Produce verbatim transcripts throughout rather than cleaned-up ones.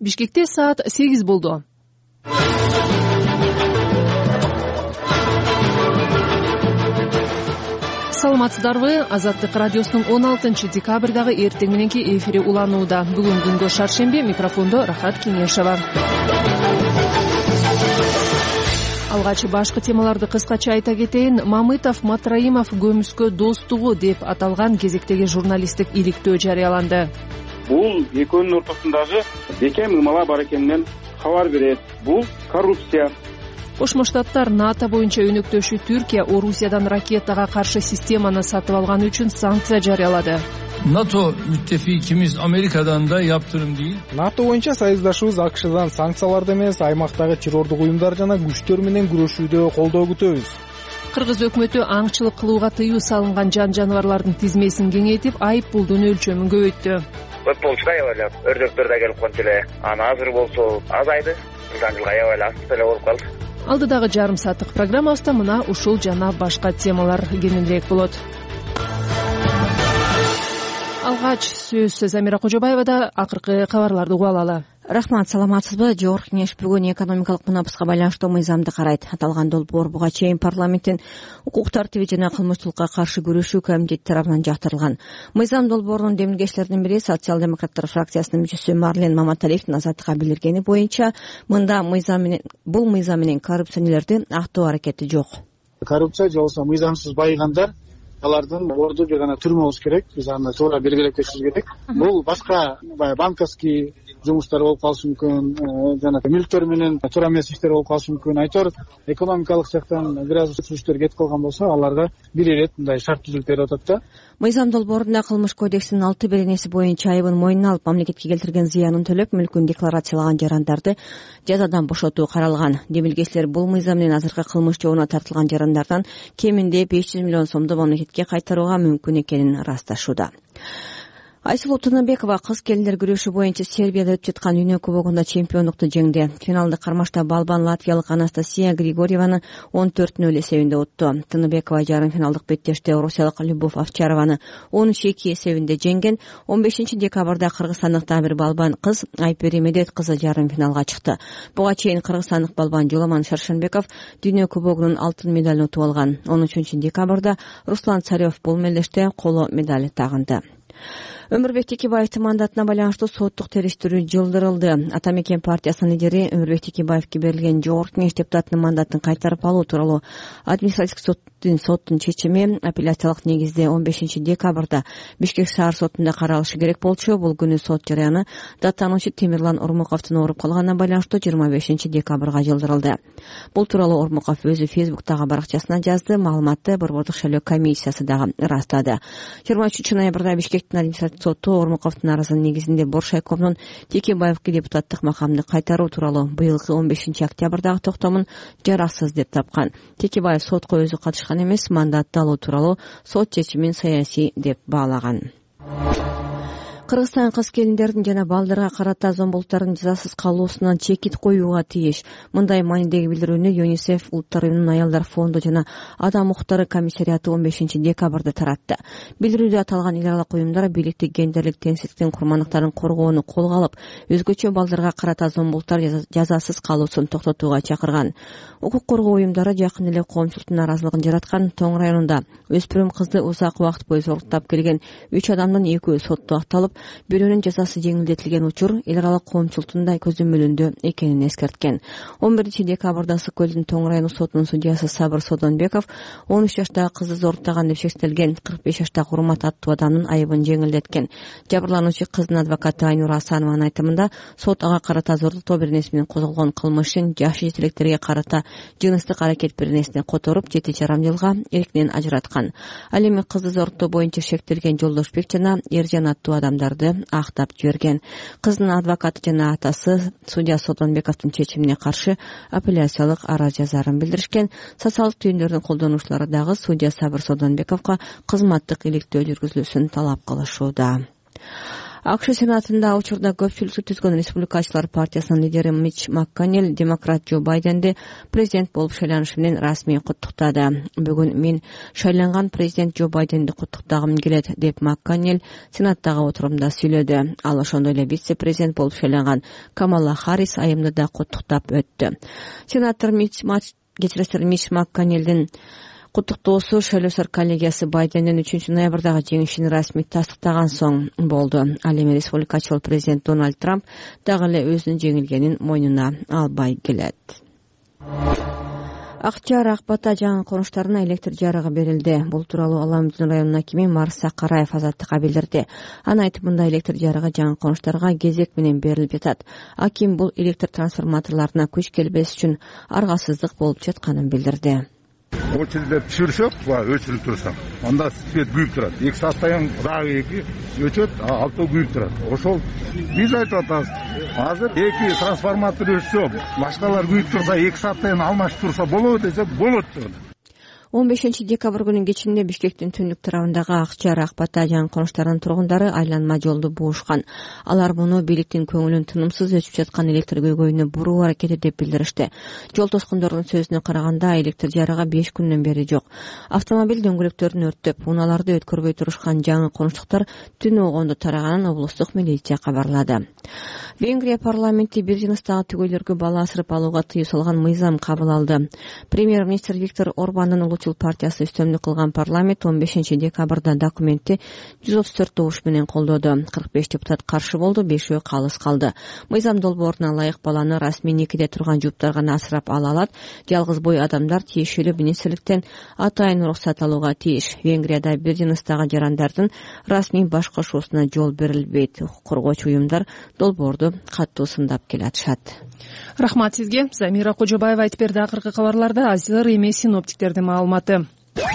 Бишкекте саат сегиз болду. Саламатсыздарбы? Азаттык радиосунун он алтынчы декабрдагы эртең мененки эфири уланууда. Бүгүн күнгө шаршемби, микрофондо Рахат Кеңешева. Алгач башкы темаларды кыскача айта кетейин. Мамытов Матраимов көмүскө достугу деп аталган кезектеги журналисттик иликтөө жарыяланды. Бул экөөнүн ортосундагы бекем ымала бар экенинен кабар берет. Бул коррупция. Кошмо Штаттар НАТО боюнча өнөктөшү Түркия Орусиядан ракетага каршы системаны сатып алган үчүн санкция жарыялады. NATO müttefikimiz Amerika'dan da yaptırım değil. НАТО боюнча союздашыбыз АКШдан санкцияларды эмес, аймактагы террордук уюмдар жана күчтөр менен күрөшүүдө колдоо күтөбүз. Кыргыз өкмөтү аңчылык кылууга тыюу салынган жан жаныбарлардын тизмесин кеңейтип, айып пулдун өлчөмүн көбөйттү. Көп болчу да аябайлап, өрдөктөр да келип калды эле. Аны азыр болсо азайды. Жылдан жылга аябайлап эле болуп калды. Алдыдагы жарым сааттык программабызда мына ушул жана башка темалар кеңирээк болот. Алгач сөз Замира Кожобаевада, акыркы кабарларды угуп алалы. Рахмат, саламатсызбы? Жогорку Кеңеш бүгүн экономикалык мунапыска байланыштуу мыйзамды карайт. Аталган долбоор буга чейин парламенттин укук тартиби жана кылмыштуулукка каршы күрөшүү комитети тарабынан жактырылган. Мыйзам долбоорунун демилгечилеринин бири социал-демократтар фракциясынын мүчөсү Марлен Маматалиевдин Азаттыкка билдиргени боюнча, мында мыйзам менен бул мыйзам менен коррупционерлерди актоо аракети жок. Коррупция же болбосо мыйзамсыз байыгандар, алардын орду же гана түрмө болуш керек. Биз аны туура белгилеп кетишибиз керек. Бул башка банковский жумуштар болуп калышы мүмкүн, жана мүлктөр менен туура эмес иштер болуп калышы мүмкүн. Айтор экономикалык жактан бир аз сүрүштөр кетип калган болсо, аларга бир ирет мындай шарт түзүлүп берип атат да. Мыйзам долбоорунда кылмыш кодексинин алты беренеси боюнча айыбын мойнуна алып, мамлекетке келтирген зыянын төлөп, мүлкүн декларациялаган жарандарды жазадан бошотуу каралган. Демилгечилер бул мыйзам менен азыркы кылмыш жообуна тартылган жарандардан кеминде беш жүз миллион сомду мамлекетке кайтарууга мүмкүн экенин ырасташууда. Айсулуу Тыныбекова кыз келиндер күрөшү боюнча Сербияда өтүп жаткан дүйнө кубогунда чемпиондукту жеңди. Финалдык кармашта балбан латвиялык Анастасия Григорьеваны он төрт нөл эсебинде утту. Тыныбекова жарым финалдык беттеште орусиялык Любовь Овчарованы он үч эки эсебинде жеңген. он бешинчи декабрда кыргызстандык Табир балбан кыз Айпери Медет кызы жарым финалга чыкты. Буга чейин кыргызстандык балбан Жоламан Шаршенбеков дүйнө кубогунун алтын медалын утуп алган. он үчүнчү декабрда Руслан Царев бул мелдеште коло медаль тагынды. Өмүрбек Текебаевдин мандатына байланыштуу соттук териштирүү жылдырылды. Атамекен партиясынын лидери Өмүрбек Текебаевге берилген жогорку кеңеш депутатынын мандатын кайтарып алуу тууралуу административдик соттун соттун чечими апелляциялык негизде он бешинчи декабрда Бишкек шаар сотунда каралышы керек болчу. Бул күнү сот жарыяны даттануучу Темирлан Ормуковдун ооруп калганына байланыштуу жыйырма бешинчи декабрга жылдырылды. Бул тууралуу Ормуков өзү Фейсбуктагы баракчасына жазды. Маалыматты Борбордук шайлоо комиссиясы дагы ырастады. жыйырма үчүнчү ноябрда Бишкектин административдик соту Ормуковдун арызынын негизинде Боршайковдун Текебаевге депутаттык макамды кайтаруу тууралуу быйылкы он бешинчи октябрдагы токтомун жараксыз деп тапкан. Текебаев сотко өзү катышкан эмес, мандатты алуу тууралуу сот чечимин саясий деп баалаган. Кыргызстан кыз келиндердин жана балдарга карата зомбулуктардын жазасыз калуусунан чекит коюуга тийиш. Мындай маанидеги билдирүүнү ЮНИСЕФ Улуттар уюмунун аялдар фонду жана Адам укуктары комиссариаты он бешинчи декабрда таратты. Билдирүүдө аталган эл аралык уюмдар бийликтик гендерлик теңсиздиктин курмандыктарын коргоону колго алып, өзгөчө балдарга карата зомбулуктар жазасыз калуусун токтотууга чакырган. Укук коргоо уюмдары жакын эле коомчулуктун нааразылыгын жараткан Тоң районунда өспүрүм кызды узак убакыт бою зоруктап келген үч адамдын экөө сотто акталып, бирөөнүн жазасы жеңилдетилген учур эл аралык коомчулуктун көзөмөлүндө экенин эскерткен. он биринчи декабрда Ысык көлдүн Тоң райондук сотунун судьясы Сабыр Содонбеков он үч жаштагы кызды зоруктаган деп шектелген кырк беш жаштагы Урмат аттуу адамдын айыбын жеңилдеткен. Жабырлануучу кыздын адвокаты Айнура Асанованын айтымында сот ага карата зордуктоо беренеси менен козголгон кылмышын жаш жетелектерге карата жыныстык аракет беренесине которуп жети жарым жылга эркинен ажыраткан. Ал эми кызды зоруктоо боюнча шектелген Жолдошбек жана Эржан аттуу адамдар актап жиберген. Кыздын адвокаты жана атасы судья Содонбековдун чечимине каршы апелляциялык арыз жазарын билдиришкен. Социалдык түйүндөрдүн колдонуучулары дагы судья Сабыр Содонбековго кызматтык иликтөө жүргүзүлүшүн талап кылышууда. АКШ Сенатында учурда көпчүлүктү түзгөн Республикачылар партиясынын лидери Мич Макконнелл демократ Джо Байденди президент болуп шайланышы менен расмий куттуктады. Бүгүн мен шайланган президент Джо Байденди куттуктагым келет деп Макконнелл Сенаттагы отурумда сүйлөдү. Ал ошондой эле вице-президент болуп шайланган Камала Харрис айымды да куттуктап өттү. Сенатор Мич кечиресиз Мич Макконнеллдин куттуктоосу шайлоочулар коллегиясы Байдендин үчүнчү ноябрдагы жеңишин расмий тастыктаган соң болду. Ал эми республикачыл президент Дональд Трамп дагы эле өзүнүн жеңилгенин мойнуна албай келет. Акчаар Ак Бата жаңы конуштарына электр жарыгы берилди. Бул тууралуу Ала Өмүдүн районунун акими Марс Сакараев Азаттыкка билдирди. Анын айтымында электр жарыгы жаңы конуштарга кезек менен берилип жатат. Аким бул электр трансформаторлоруна күч келбес үчүн аргасыздык болуп жатканын билдирди. Очередьде түшүрсөк, өчүрүп турсак, анда свет күйүп турат. эки сааттан дагы эки өчөт, алтоо күйүп турат. Ошол биз айтып атабыз. Азыр эки трансформатор өчсө, башкалар күйүп турса, эки сааттан алмашып турса болобу десек, болот. он бешинчи декабрь күнүнүн кечинде Бишкектин түндүк тарабындагы Акчаар Ак Бата жаңы конуштарынын тургундары айланма жолду буушкан. Алар муну бийликтин көңүлүн тынымсыз өчүп жаткан электр көйгөйүнө буруу аракети деп билдиришти. Жол тоскондордун сөзүнө караганда электр жарыгы беш күндөн бери жок. Автомобиль дөңгөлөктөрүн өрттөп, унааларды өткөрбөй турушкан жаңы конуштуктар түн огондо тараганын облустук милиция кабарлады. Венгрия парламенти бир жыныстагы түгөйлөргө бала асырып алууга тыюу салган мыйзам кабыл алды. Премьер-министр Виктор Орбандын Улуучул партиясы үстөмдүк кылган парламент он бешинчи декабрда документти жүз отуз төрт добуш менен колдоду. кырк беш депутат каршы болду, бешөө калыс калды. Мыйзам долбооруна ылайык баланы расмий никеде турган жуптар гана асырап ала алат. Жалгыз бой адамдар тиешелүү министрликтен атайын уруксат алууга тийиш. Венгрияда бир жыныстагы жарандардын расмий баш кошуусуна жол берилбейт. Коргоочу уюмдар долбоорду катуу сындап келатышат. Рахмат сизге. Замира Кожобаева айтып берди. Акыркы кабарларда азыр эми синоптиктердин маалыматы.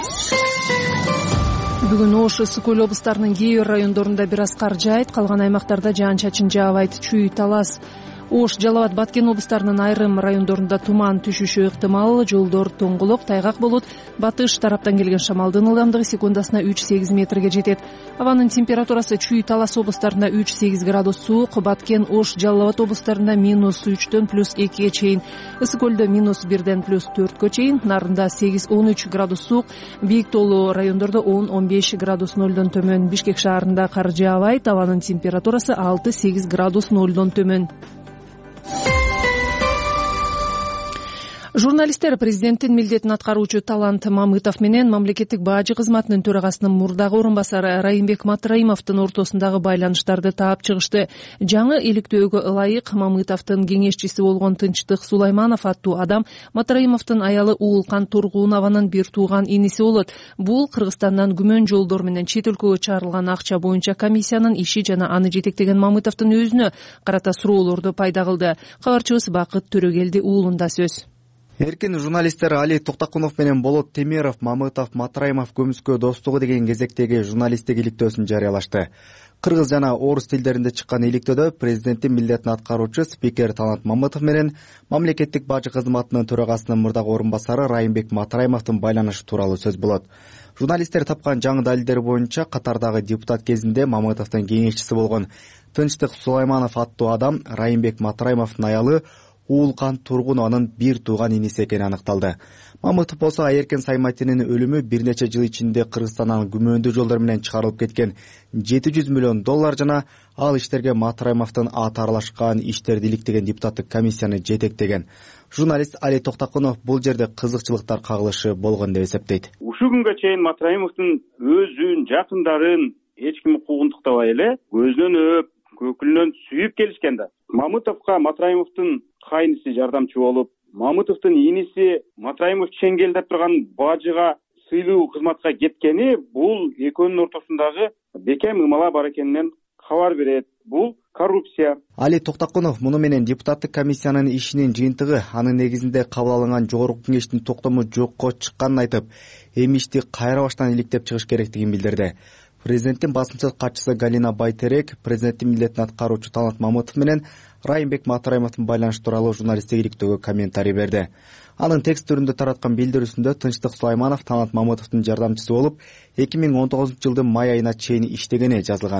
Бүгүн Ош, Ысык Көл облустарынын кээ бир райондорунда бир аз кар жаайт, калган аймактарда жаан-чачын жаабайт. Чүй, Талас, Ош, Жалал Абад, Баткен облустарынын айрым райондорунда туман түшүшү ыктымал, жолдор тоңголок, тайгак болот. Батыш тараптан келген шамалдын ылдамдыгы секундасына үч сегиз метрге жетет. Абанын температурасы Чүй, Талас облустарында үч сегиз градус суук, Баткен, Ош, Жалал Абад облустарында минус үчтөн плюс экиге чейин, Ысык Көлдө минус бирден плюс төрткө чейин, Нарында сегиз он үч градус суук, бийик тоолуу райондордо он он беш градус нөлдөн төмөн. Бишкек шаарында кар жаабайт, абанын температурасы алты сегиз градус нөлдөн төмөн. Журналисттер президенттин милдетин аткаруучу Талант Мамытов менен мамлекеттик бажы кызматынын төрагасынын мурдагы орун басары Райымбек Матраимовдун ортосундагы байланыштарды таап чыгышты. Жаңы иликтөөгө ылайык Мамытовдун кеңешчиси болгон Тынчтык Сулайманов аттуу адам Матраимовдун аялы Уулкан Тургунованын бир тууган иниси болот. Бул Кыргызстандан күмөн жолдор менен чет өлкөгө чыгарылган акча боюнча комиссиянын иши жана аны жетектеген Мамытовдун өзүнө карата суроолорду пайда кылды. Кабарчыбыз Бакыт Төрөгелди уулунда сөз. Эркин журналисттер Али Токтакунов менен Болот Темиров Мамытов Матраимов көмүскө достугу деген кезектеги журналисттик иликтөөсүн жарыялашты. Кыргыз жана орус тилдеринде чыккан иликтөөдө президенттин милдетин аткаруучу спикер Талант Мамытов менен мамлекеттик бажы кызматынын төрагасынын мурдагы орун басары Райымбек Матраимовдун байланышы тууралуу сөз болот. Журналисттер тапкан жаңы далилдер боюнча катардагы депутат кезинде Мамытовдун кеңешчиси болгон Тынчтык Сулайманов аттуу адам Райымбек Матраимовдун аялы Уулкан Тургунованын бир тууган иниси экени аныкталды. Мамытов болсо Айеркен Сайматинин өлүмү бир нече жыл ичинде Кыргызстандан күмөндүү жолдор менен чыгарылып кеткен жети жүз миллион доллар жана ал иштерге Матраимовдун аты аралашкан иштерди иликтеген депутаттык комиссияны жетектеген. Журналист Али Токтакунов бул жерде кызыкчылыктар кагылышы болгон деп эсептейт. Ушул күнгө чейин Матраимовдун өзүн, жакындарын эч ким куугунтуктабай эле көзүнөн өп, көкүлүнөн сүйүп келишкен да. Мамытовго Матраимовдун кайниси жардамчы болуп, Мамытовдун иниси Матраимов чеңгелдеп турган бажыга сыйлуу кызматка кеткени бул экөөнүн ортосундагы бекем ымала бар экенинен кабар берет. Бул коррупция. Али Токтакунов муну менен депутаттык комиссиянын ишинин жыйынтыгы, анын негизинде кабыл алынган жогорку кеңештин токтому жокко чыкканын айтып, эми ишти кайра баштан иликтеп чыгыш керектигин билдирди. Президенттин басымчыл катчысы Галина Байтерек президенттин милдетин аткаруучу Талант Мамытов менен Райымбек Матраимовдун байланышы тууралуу журналисттик иликтөөгө комментарий берди. Анын текст түрүндө тараткан билдирүүсүндө Тынчтык Сулайманов Талант Мамытовдун жардамчысы болуп, эки миң он тогузунчу жылдын май айына чейин иштегени жазылган.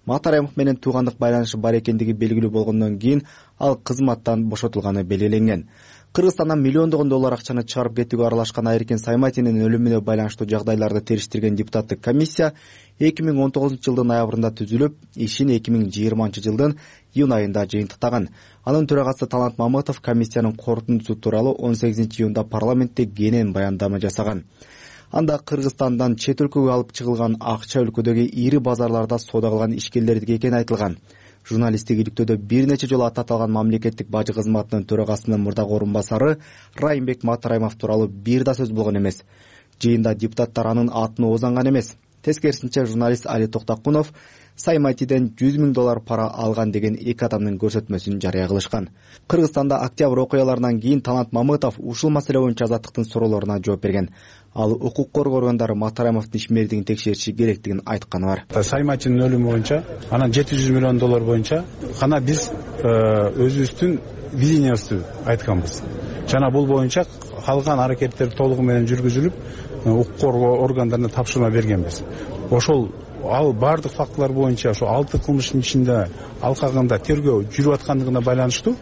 Матраимов менен туугандык байланышы бар экендиги белгилүү болгондон кийин ал кызматтан бошотулганы белгиленген. Кыргызстандан миллиондогон доллар акчаны чыгарып кетүүгө аралашкан Айрикин Сайматинин өлүмүнө байланыштуу жагдайларды териштирген депутаттык комиссия эки миң он тогузунчу жылдын ноябрында түзүлүп, ишин эки миң жыйырманчы жылдын июнь айында жыйынтыктаган. Анын төрагасы Талант Мамытов комиссиянын корутундусу тууралуу он сегизинчи июнда парламентте кенен баяндама жасаган. Анда Кыргызстандан чет өлкөгө алып чыгылган акча өлкөдөгү ири базарларда соода кылган ишкерлердики экени айтылган. Журналисттик иликтөөдө бир нече жолу аты аталган мамлекеттик бажы кызматынын төрагасынын мурдагы орун басары Райымбек Матраимов тууралуу бир да сөз болгон эмес. Жыйында депутаттар анын атын оозанган эмес. Тескерисинче журналист Али Токтокунов Сайматиден жүз миң доллар пара алган деген эки адамдын көрсөтмөсүн жарыя кылышкан. Кыргызстанда октябрь окуяларынан кийин Талант Мамытов ушул маселе боюнча азаттыктын суроолоруна жооп берген. Ал укук коргоо органдары Матраимовдун ишмердигин текшериши керектигин айтканы бар. Сайматинин өлүмү боюнча анан жети жүз миллион доллар боюнча гана биз өзүбүздүн видениябызды айтканбыз. Жана бул боюнча калган аракеттер толугу менен жүргүзүлүп, укук коргоо органдарына тапшырма бергенбиз. Ошол ал бардык фактылар боюнча ошо алты кылмыштын ичинде алкагында тергөө жүрүп аткандыгына байланыштуу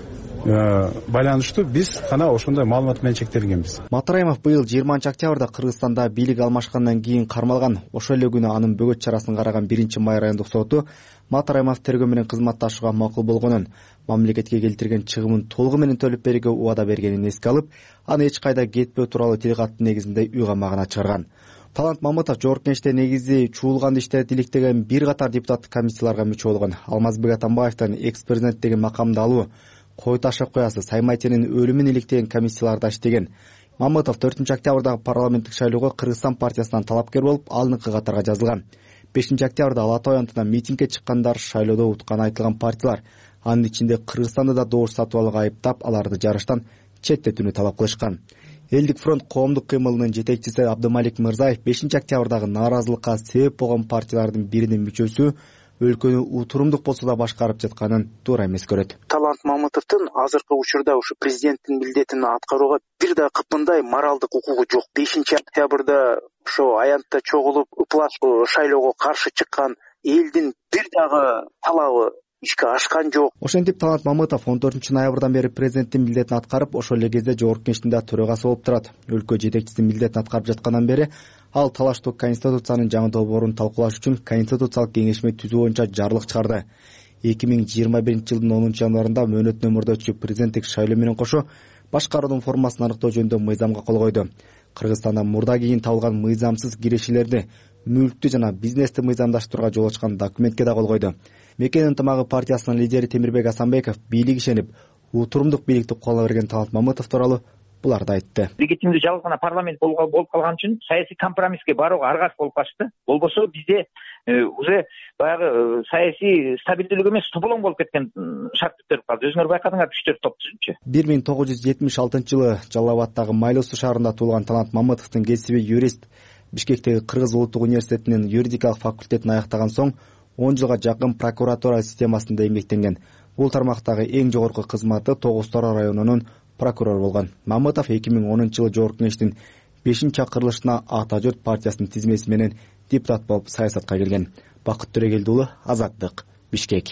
байланыштуу биз гана ошондой маалымат менен чектелгенбиз. Матраимов быйыл жыйырманчы октябрда Кыргызстанда бийлик алмашкандан кийин кармалган. Ошол эле күнү анын бөгөт чарасын караган биринчи май райондук соту Матраимов тергөө менен кызматташууга макул болгонун, мамлекетке келтирген чыгымын толугу менен төлөп берүүгө убада бергенин эске алып, аны эч кайда кетпөө тууралуу тил каттын негизинде үй камагына чыгарган. Талант Мамытов жогорку кеңеште негизи чуулганды иштетип иликтеген бир катар депутаттык комиссияларга мүчө болгон. Алмазбек Атамбаевдин экс-президенттиги макамды алуу, Кой Таш окуясы, Сайматинин өлүмүн иликтеген комиссияларда иштеген. Мамытов төртүнчү октябрдагы парламенттик шайлоого Кыргызстан партиясынан талапкер болуп, алынкы катарга жазылган. бешинчи октябрда Ала Тоо аянтына митингге чыккандар шайлоодо утканы айтылган партиялар. Анын ичинде Кыргызстанды да добуш сатып алууга айыптап, аларды жарыштан четтетүүнү талап кылышкан. Элдик фронт коомдук кыймылынын жетекчиси Абдымалик Мырзаев бешинчи октябрдагы нааразылыкка себеп болгон партиялардын биринин мүчөсү өлкөнү утурумдук болсо да башкарып жатканын туура эмес көрөт. Талант Мамытовдун азыркы учурда ушу президенттин милдетин аткарууга бир да кыпындай моралдык укугу жок. бешинчи октябрда ошо аянтта чогулуп ыплас шайлоого каршы чыккан элдин бир дагы талабы ишке ашкан жок. Ошентип Талант Мамытов он төртүнчү ноябрдан бери президенттин милдетин аткарып, ошол эле кезде жогорку кеңештин да төрагасы болуп турат. Өлкө жетекчисинин милдетин аткарып жаткандан бери ал талаштуу конституциянын жаңы долбоорун талкуулаш үчүн конституциялык кеңешме түзүү боюнча жарлык чыгарды. эки миң жыйырма биринчи жылдын онунчу январында мөөнөт нөмүрдө өтчү президенттик шайлоо менен кошо башкаруунун формасын аныктоо жөнүндө мыйзамга кол койду. Кыргызстанда мурда кийин табылган мыйзамсыз кирешилерди, мүлктү жана бизнести мыйзамдаштырууга жол ачкан документке да кол койду. Мекен ынтымагы партиясынын лидери Темирбек Асанбеков бийлик ишенип, утурумдук бийликти куула берген Талант Мамытов тууралуу буларды айтты. Легитимдүү жалгыз гана парламент болуп калган үчүн саясий компромисске барууга аргасыз болуп калышты. Болбосо бизде уже баягы саясий стабилдүүлүк эмес, тополоң болуп кеткен шарт бүтүрүп калды. Өзүңөр байкадыңар, үч төрт топ түзүпчү. бир миң тогуз жүз жетимиш алтынчы жылы Жалал Абадтагы Майлуу суу шаарында туулган Талант Мамытовдун кесиби юрист, Бишкектеги Кыргыз улуттук университетинин юридикалык факультетин аяктаган соң он жылга жакын прокуратура системасында эмгектенген. Бул тармактагы эң жогорку кызматы тогуз Тора районунун прокурору болгон. Мамытов эки миң онунчу жылы жогорку кеңештин бешинчи чакырылышына Ата журт партиясынын тизмеси менен депутат болуп саясатка келген. Бакыт Төрөгелди уулу, Азаттык, Бишкек.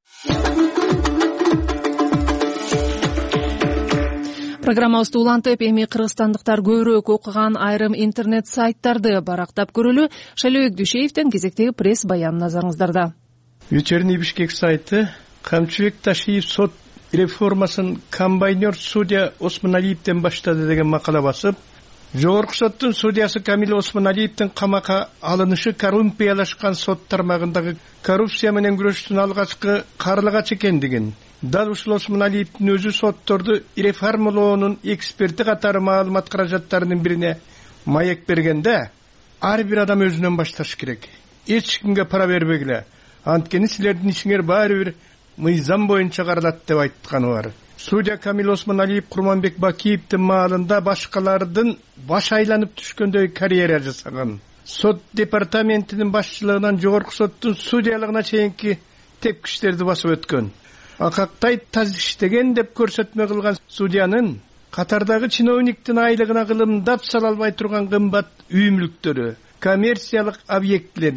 Программабызды улантып, эми кыргызстандыктар көбүрөөк окуган айрым интернет сайттарды барактап көрөлү. Шайлообек Дүйшеевдин кезектеги пресс баяны назарыңыздарда. Вечерний Бишкек сайты Камчыбек Ташиев сот реформасын комбайнер судья Осмоналиевден баштады деген макала басып, жогорку соттун судьясы Камил Осмоналиевдин камакка алынышы коррупциялашкан сот тармагындагы коррупция менен күрөштүн алгачкы карлыгач экендигин, дал ушул Осмоналиевдин өзү сотторду реформалоонун эксперти катары маалымат каражаттарынын бирине маек бергенде, ар бир адам өзүнөн башташ керек. Эч кимге пара бербегиле. Анткени силердин ишиңер баары бир мыйзам боюнча каралат деп айтканы бар. Судья Камил Осмоналиев Курманбек Бакиевдин маалында башкалардын баш айланып түшкөндөй карьера жасаган. Сот департаментинин башчылыгынан жогорку соттун судьялыгына чейинки тепкичтерди басып өткөн. Акактай таз иштеген деп көрсөтмө кылган судьянын катардагы чиновниктин айлыгына кылымдап сала албай турган кымбат үй мүлктөрү, коммерциялык объектилери,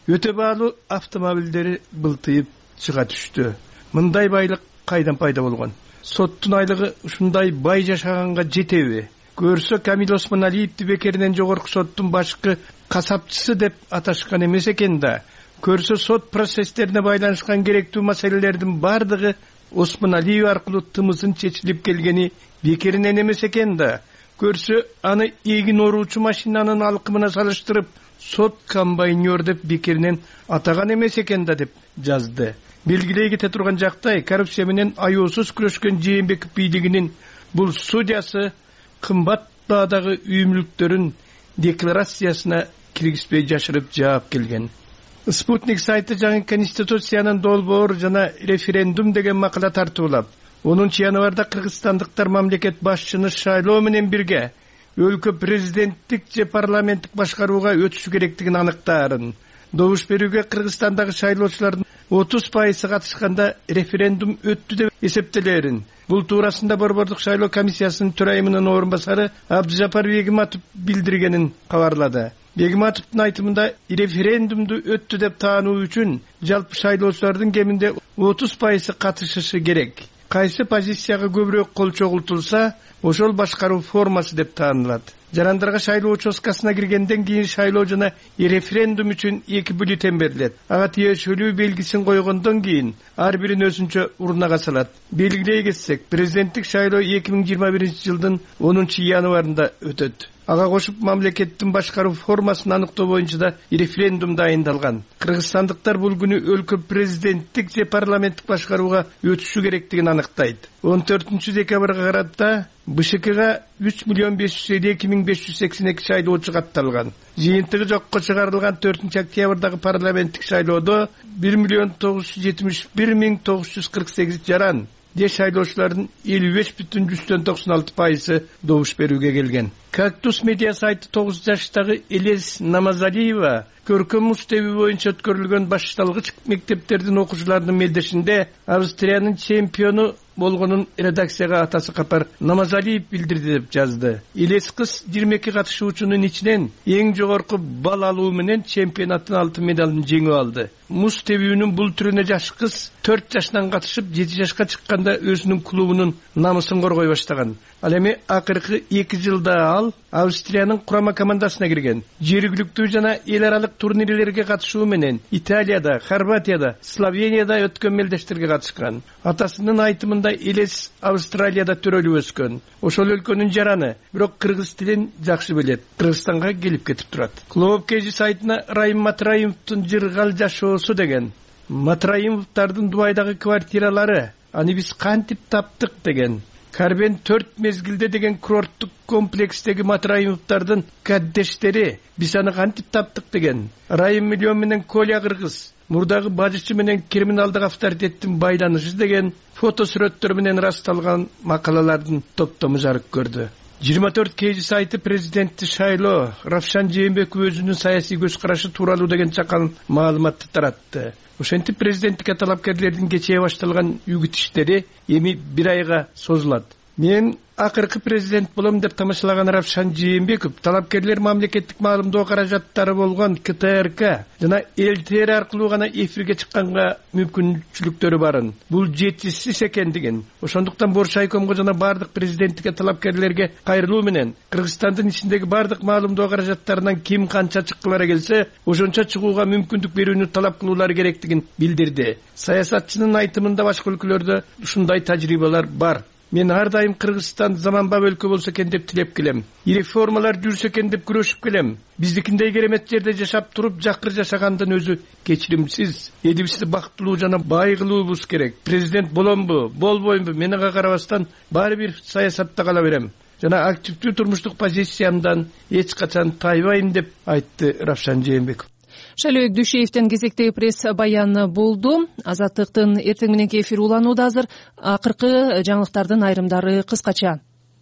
өтө баалуу автомобилдери былтыйып чыга түштү. Мындай байлык кайдан пайда болгон? Соттун айлыгы ушундай бай жашаганга жетеби? Көрсө Камил Осмоналиевди бекеринен жогорку соттун башкы касапчысы деп аташкан эмес экен да. Көрсө сот процесстерине байланышкан керектүү маселелердин бардыгы Осмоналиев аркылуу тымызын чечилип келгени бекеринен эмес экен да. Көрсө аны эгин оруучу машинанын алкымына салыштырып сот комбайнер деп бекеринен атаган эмес экен да деп жазды. Белгилей кете турган жактай коррупция менен аяосуз күрөшкөн Жээнбеков бийлигинин бул судьясы кымбат баадагы үй мүлктөрүн декларациясына киргизбей жашырып жаап келген. Спутник сайты жаңы конституциянын долбоор жана референдум деген макала тартуулап, онунчу январда кыргызстандыктар мамлекет башчыны шайлоо менен бирге өлкө президенттик же парламенттик башкарууга өтүшү керектигин аныктаарын, добуш берүүгө Кыргызстандагы шайлоочулардын отуз пайызы катышканда референдум өттү деп эсептелерин. Бул туурасында Борбордук шайлоо комиссиясынын төрайымынын орун басары Абдыжапар Бегиматов билдиргенин кабарлады. Бегиматовдун айтымында референдумду өттү деп таануу үчүн жалпы шайлоочулардын кеминде отуз пайызы катышышы керек. Кайсы позицияга көбүрөөк кол чогултулса, ошол башкаруу формасы деп таанылат. Жарандарга шайлоо участкасына киргенден кийин шайлоо жана референдум үчүн эки бюллетень берилет. Ага тиешелүү белгисин койгондон кийин ар бирин өзүнчө урнага салат. Белгилей кетсек, президенттик шайлоо эки миң жыйырма биринчи жылдын онунчу январында өтөт. Ага кошуп мамлекеттин башкаруу формасын аныктоо боюнча да референдум дайындалган. Кыргызстандыктар бул күнү өлкө президенттик же парламенттик башкарууга өтүшү керектигин аныктайт. он төртүнчү декабрга карата БШКга үч миллион беш жүз элүү эки миң беш жүз сексен эки шайлоочу катталган. Жыйынтыгы жокко чыгарылган төртүнчү октябрдагы парламенттик шайлоодо бир миллион тогуз жүз жетимиш бир миң тогуз жүз кырк сегиз жаран же шайлоочулардын элүү беш бүтүн жүздөн токсон алты пайызы добуш берүүгө келген. Кактус медиа сайты тогуз жаштагы Элес Намазалиева көркөм муштеби боюнча өткөрүлгөн башталгыч мектептердин окуучуларынын мелдешинде Австриянын чемпиону болгонун редакцияга атасы Капар Намазалиев билдирди деп жазды. Элес кыз жыйырма эки катышуучунун ичинен эң жогорку балл алуу менен чемпионаттын алтын медалын жеңип алды. Муз тебүүнүн бул түрүнө жаш кыз төрт жаштан катышып жети жашка чыкканда өзүнүн клубунун намысын коргой баштаган. Ал эми акыркы эки жылда ал Австриянын курама командасына кирген. Жергиликтүү жана эл аралык турнирлерге катышуу менен Италияда, Хорватияда, Словенияда өткөн мелдештерге катышкан. Атасынын айтымында Элес Австралияда төрөлүп өскөн. Ошол өлкөнүн жараны, бирок кыргыз тилин жакшы билет. Кыргызстанга келип кетип турат. Клоп кежи сайтына Райым Матраимовдун жыргал жашоосу деген. Матраимовдардын Дубайдагы квартиралары, аны биз кантип таптык деген. Карбен төрт мезгилде деген курорттук комплекстеги Матраимовдардын каддештери биз аны кантип таптык деген. Райым миллион менен Коля кыргыз, мурдагы бажычы менен криминалдык авторитеттин байланышы деген фото сүрөттөр менен ырасталган макалалардын топтому жарык көрдү. жыйырма төрт кежи сайты президентти шайлоо Равшан Жээнбеков өзүнүн саясий көз карашы тууралуу деген чакан маалыматты таратты. Ошентип президенттикке талапкерлердин кечээ башталган үгүт иштери эми бир айга созулат. Мен акыркы президент болом деп тамашалаган Равшан Жээнбеков талапкерлер мамлекеттик маалымдоо каражаттары болгон К Т Р К жана Л Т Р аркылуу гана эфирге чыкканга мүмкүнчүлүктөрү барын. Бул жетишсиз экендигин, ошондуктан Боршайкомго жана бардык президенттикке талапкерлерге кайрылуу менен Кыргызстандын ичиндеги бардык маалымдоо каражаттарынан ким канча чыккылары келсе, ошончо чыгууга мүмкүндүк берүүнү талап кылуулары керектигин билдирди. Саясатчынын айтымында башка өлкөлөрдө ушундай тажрыйбалар бар. Мен ар дайым Кыргызстан заманбап өлкө болсо экен деп тилеп келем. Реформалар жүрсө экен деп күрөшүп келем. Биздикиндей керемет жерде жашап туруп жакыр жашагандын өзү кечиримсиз. Элибизди бактылуу жана бай кылуубуз керек. Президент боломбу, болбоймбу, мен ага карабастан баары бир саясатта кала берем. Жана активдүү турмуштук позициямдан эч качан тайбайм деп айтты Равшан Жээнбеков. Шайлообек Дүйшеевдин кезектеги пресс баяны болду. Азаттыктын эртең мененки эфир уланууда азыр. Акыркы жаңылыктардын айрымдары кыскача.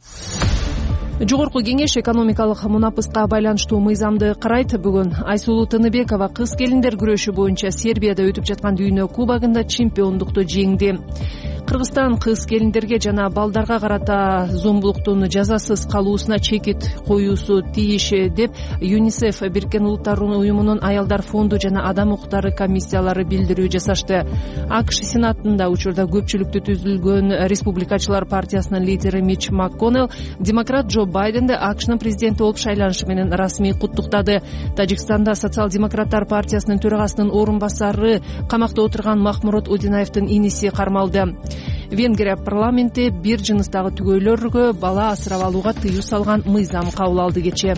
Жогорку кеңеш экономикалык мунапыска байланыштуу мыйзамды карайт. Бүгүн Айсулуу Тыныбекова кыз келиндер күрөшү боюнча Сербияда өтүп жаткан дүйнө кубогунда чемпиондукту жеңди. Кыргызстан кыз келиндерге жана балдарга карата зомбулуктун жазасыз калуусуна чекит коюусу тийиш деп ЮНИСЕФ Бириккен Улуттар уюмунун аялдар фонду жана адам укуктары комиссиялары билдирүү жасашты. АКШ Сенатында учурда көпчүлүктүү түзүлгөн Республикачылар партиясынын лидери Мич МакКоннелл демократ Джо Байденди АКШнын президенти болуп шайланышы менен расмий куттуктады. Тажикстанда социал-демократтар партиясынын төрагасынын орун басары камакта отурган Махмурод Удинаевдин иниси кармалды. Венгрия парламенти бир жыныстагы түгөйлөргө бала асырап алууга тыюу салган мыйзам кабыл алды кечээ.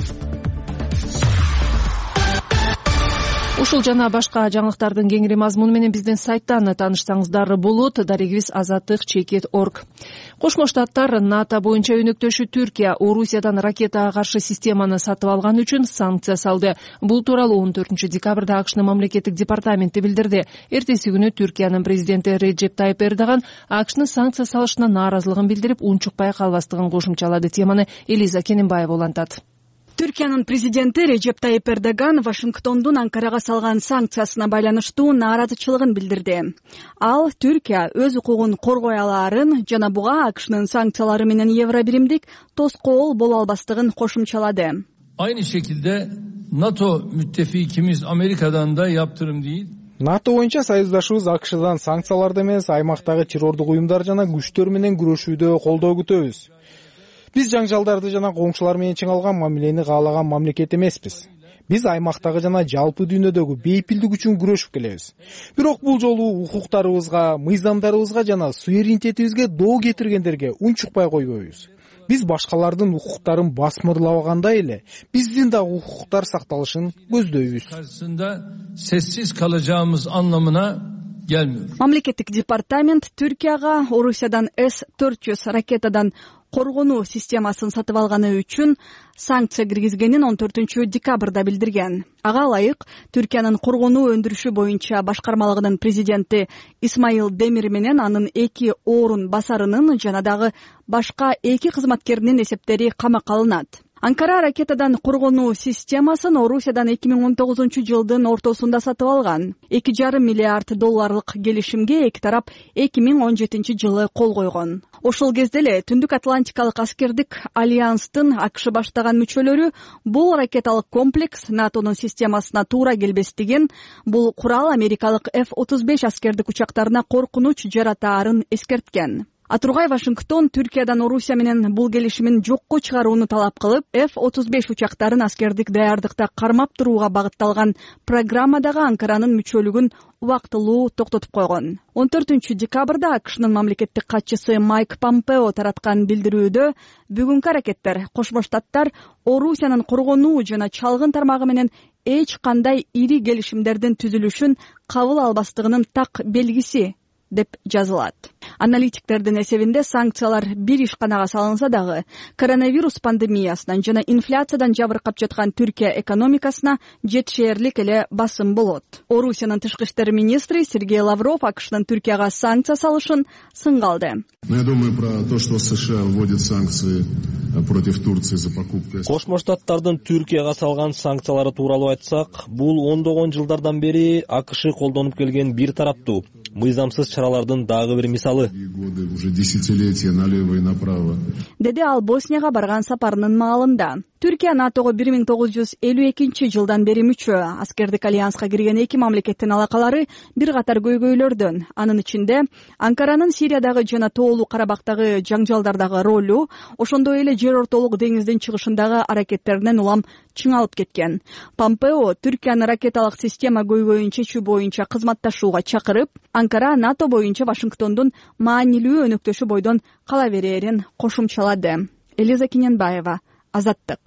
Ушул жана башка жаңылыктардын кеңири мазмуну менен биздин сайттан таанышсаңыздар болот. Дарегибиз азаттык чекит точка орг. Кошмо Штаттар НАТО боюнча өнөктөшү Түркия Орусиядан ракетага каршы системаны сатып алган үчүн санкция салды. Бул тууралуу он төртүнчү декабрда АКШнын мамлекеттик департаменти билдирди. Эртеси күнү Түркиянын президенти Реджеп Тайып Эрдоган АКШнын санкция салышына нааразылыгын билдирип, унчукпай калбастыгын кошумчалады. Теманы Элиза Кененбаева улантат. Түркиянын президенти Реджеп Тайып Эрдоган Вашингтондун Анкарага салган санкциясына байланыштуу нааразычылыгын билдирди. Ал Түркия өз укугун коргой алаарын жана буга АКШнын санкциялары менен евро биримдик тоскоол боло албастыгын кошумчалады. Aynı şekilde NATO müttefikimiz Amerika'dan da yaptırım değil. НАТО боюнча союздашыбыз АКШдан санкцияларды эмес, аймактагы террордук уюмдар жана күчтөр менен күрөшүүдө колдоо күтөбүз. Биз жаңжалдарды жана коңшулар менен чың алган мамилени каалаган мамлекет эмеспиз. Биз аймактагы жана жалпы дүйнөдөгү бейпилдик үчүн күрөшүп келебиз. Бирок бул жолу укуктарыбызга, мыйзамдарыбызга жана суверенитетибизге доо кетиргендерге унчукпай койбойбуз. Биз башкалардын укуктарын басмырлабагандай эле биздин да укуктар сакталышын көздөйбүз. Karşısında sessiz kalacağımız anlamına gelmiyor. Мамлекеттик департамент Түркияга Орусиядан эс төрт жүз ракетадан коргонуу системасын сатып алганы үчүн санкция киргизгенин он төртүнчү декабрда билдирген. Ага ылайык Түркиянын коргонуу өндүрүшү боюнча башкармалыгынын президенти Исмаил Демир менен анын эки орун басарынын жана дагы башка эки кызматкеринин эсептери камакка алынат. Анкара ракетадан коргонуу системасын Орусиядан эки миң он тогузунчу жылдын ортосунда сатып алган. эки жарым миллиард долларлык келишимге эки тарап эки миң он жетинчи жылы кол койгон. Ошол кезде эле Түндүк Атлантикалык аскердик альянстын АКШ баштаган мүчөлөрү бул ракеталык комплекс НАТОнун системасына туура келбестигин, бул курал америкалык эф отуз беш аскердик учактарына коркунуч жаратаарын эскерткен. А тургай Вашингтон Түркиядан Орусия менен бул келишимин жокко чыгарууну талап кылып, эф отуз беш учактарын аскердик даярдыкта кармап турууга багытталган программадагы Анкаранын мүчөлүгүн убактылуу токтотуп койгон. он төртүнчү декабрда АКШнын мамлекеттик катчысы Майк Помпео тараткан билдирүүдө бүгүнкү аракеттер Кошмо Штаттар Орусиянын коргонуу жана чалгын тармагы менен эч кандай ири келишимдердин түзүлүшүн кабыл албастыгынын так белгиси деп жазылат. Аналитиктердин эсебинде санкциялар бир ишканага салынса дагы коронавирус пандемиясынан жана инфляциядан жабыркап жаткан Түркия экономикасына жетишээрлик эле басым болот. Орусиянын тышкы иштер министри Сергей Лавров АКШнын Түркияга санкция салышын сынга алды. Я думаю про то, что США вводит санкции против Турции за покупку. Кошмо Штаттардын Түркияга салган санкциялары тууралуу айтсак, бул ондогон жылдардан бери АКШ колдонуп келген бир тараптуу мыйзамсыз чаралардын дагы бир мисалы. Уже десятилетия налево и направо. Деди ал Боснияга барган сапарынын маалында. Түркия НАТОго бир миң тогуз жүз элүү экинчи жылдан бери мүчө. Аскердик альянска кирген эки мамлекеттин алакалары бир катар көйгөйлөрдөн. Анын ичинде Анкаранын Сириядагы жана Тоолуу Карабактагы жаңжалдардагы ролу, ошондой эле жер ортолук деңиздин чыгышындагы аракеттеринен улам чыңалып кеткен. Помпео Түркияны ракеталык система көйгөйүн чечүү боюнча кызматташууга чакырып, Анкара НАТО боюнча Вашингтондун маанилүү өнөктөшү бойдон кала берерин кошумчалады. Элиза Кененбаева, Азаттык.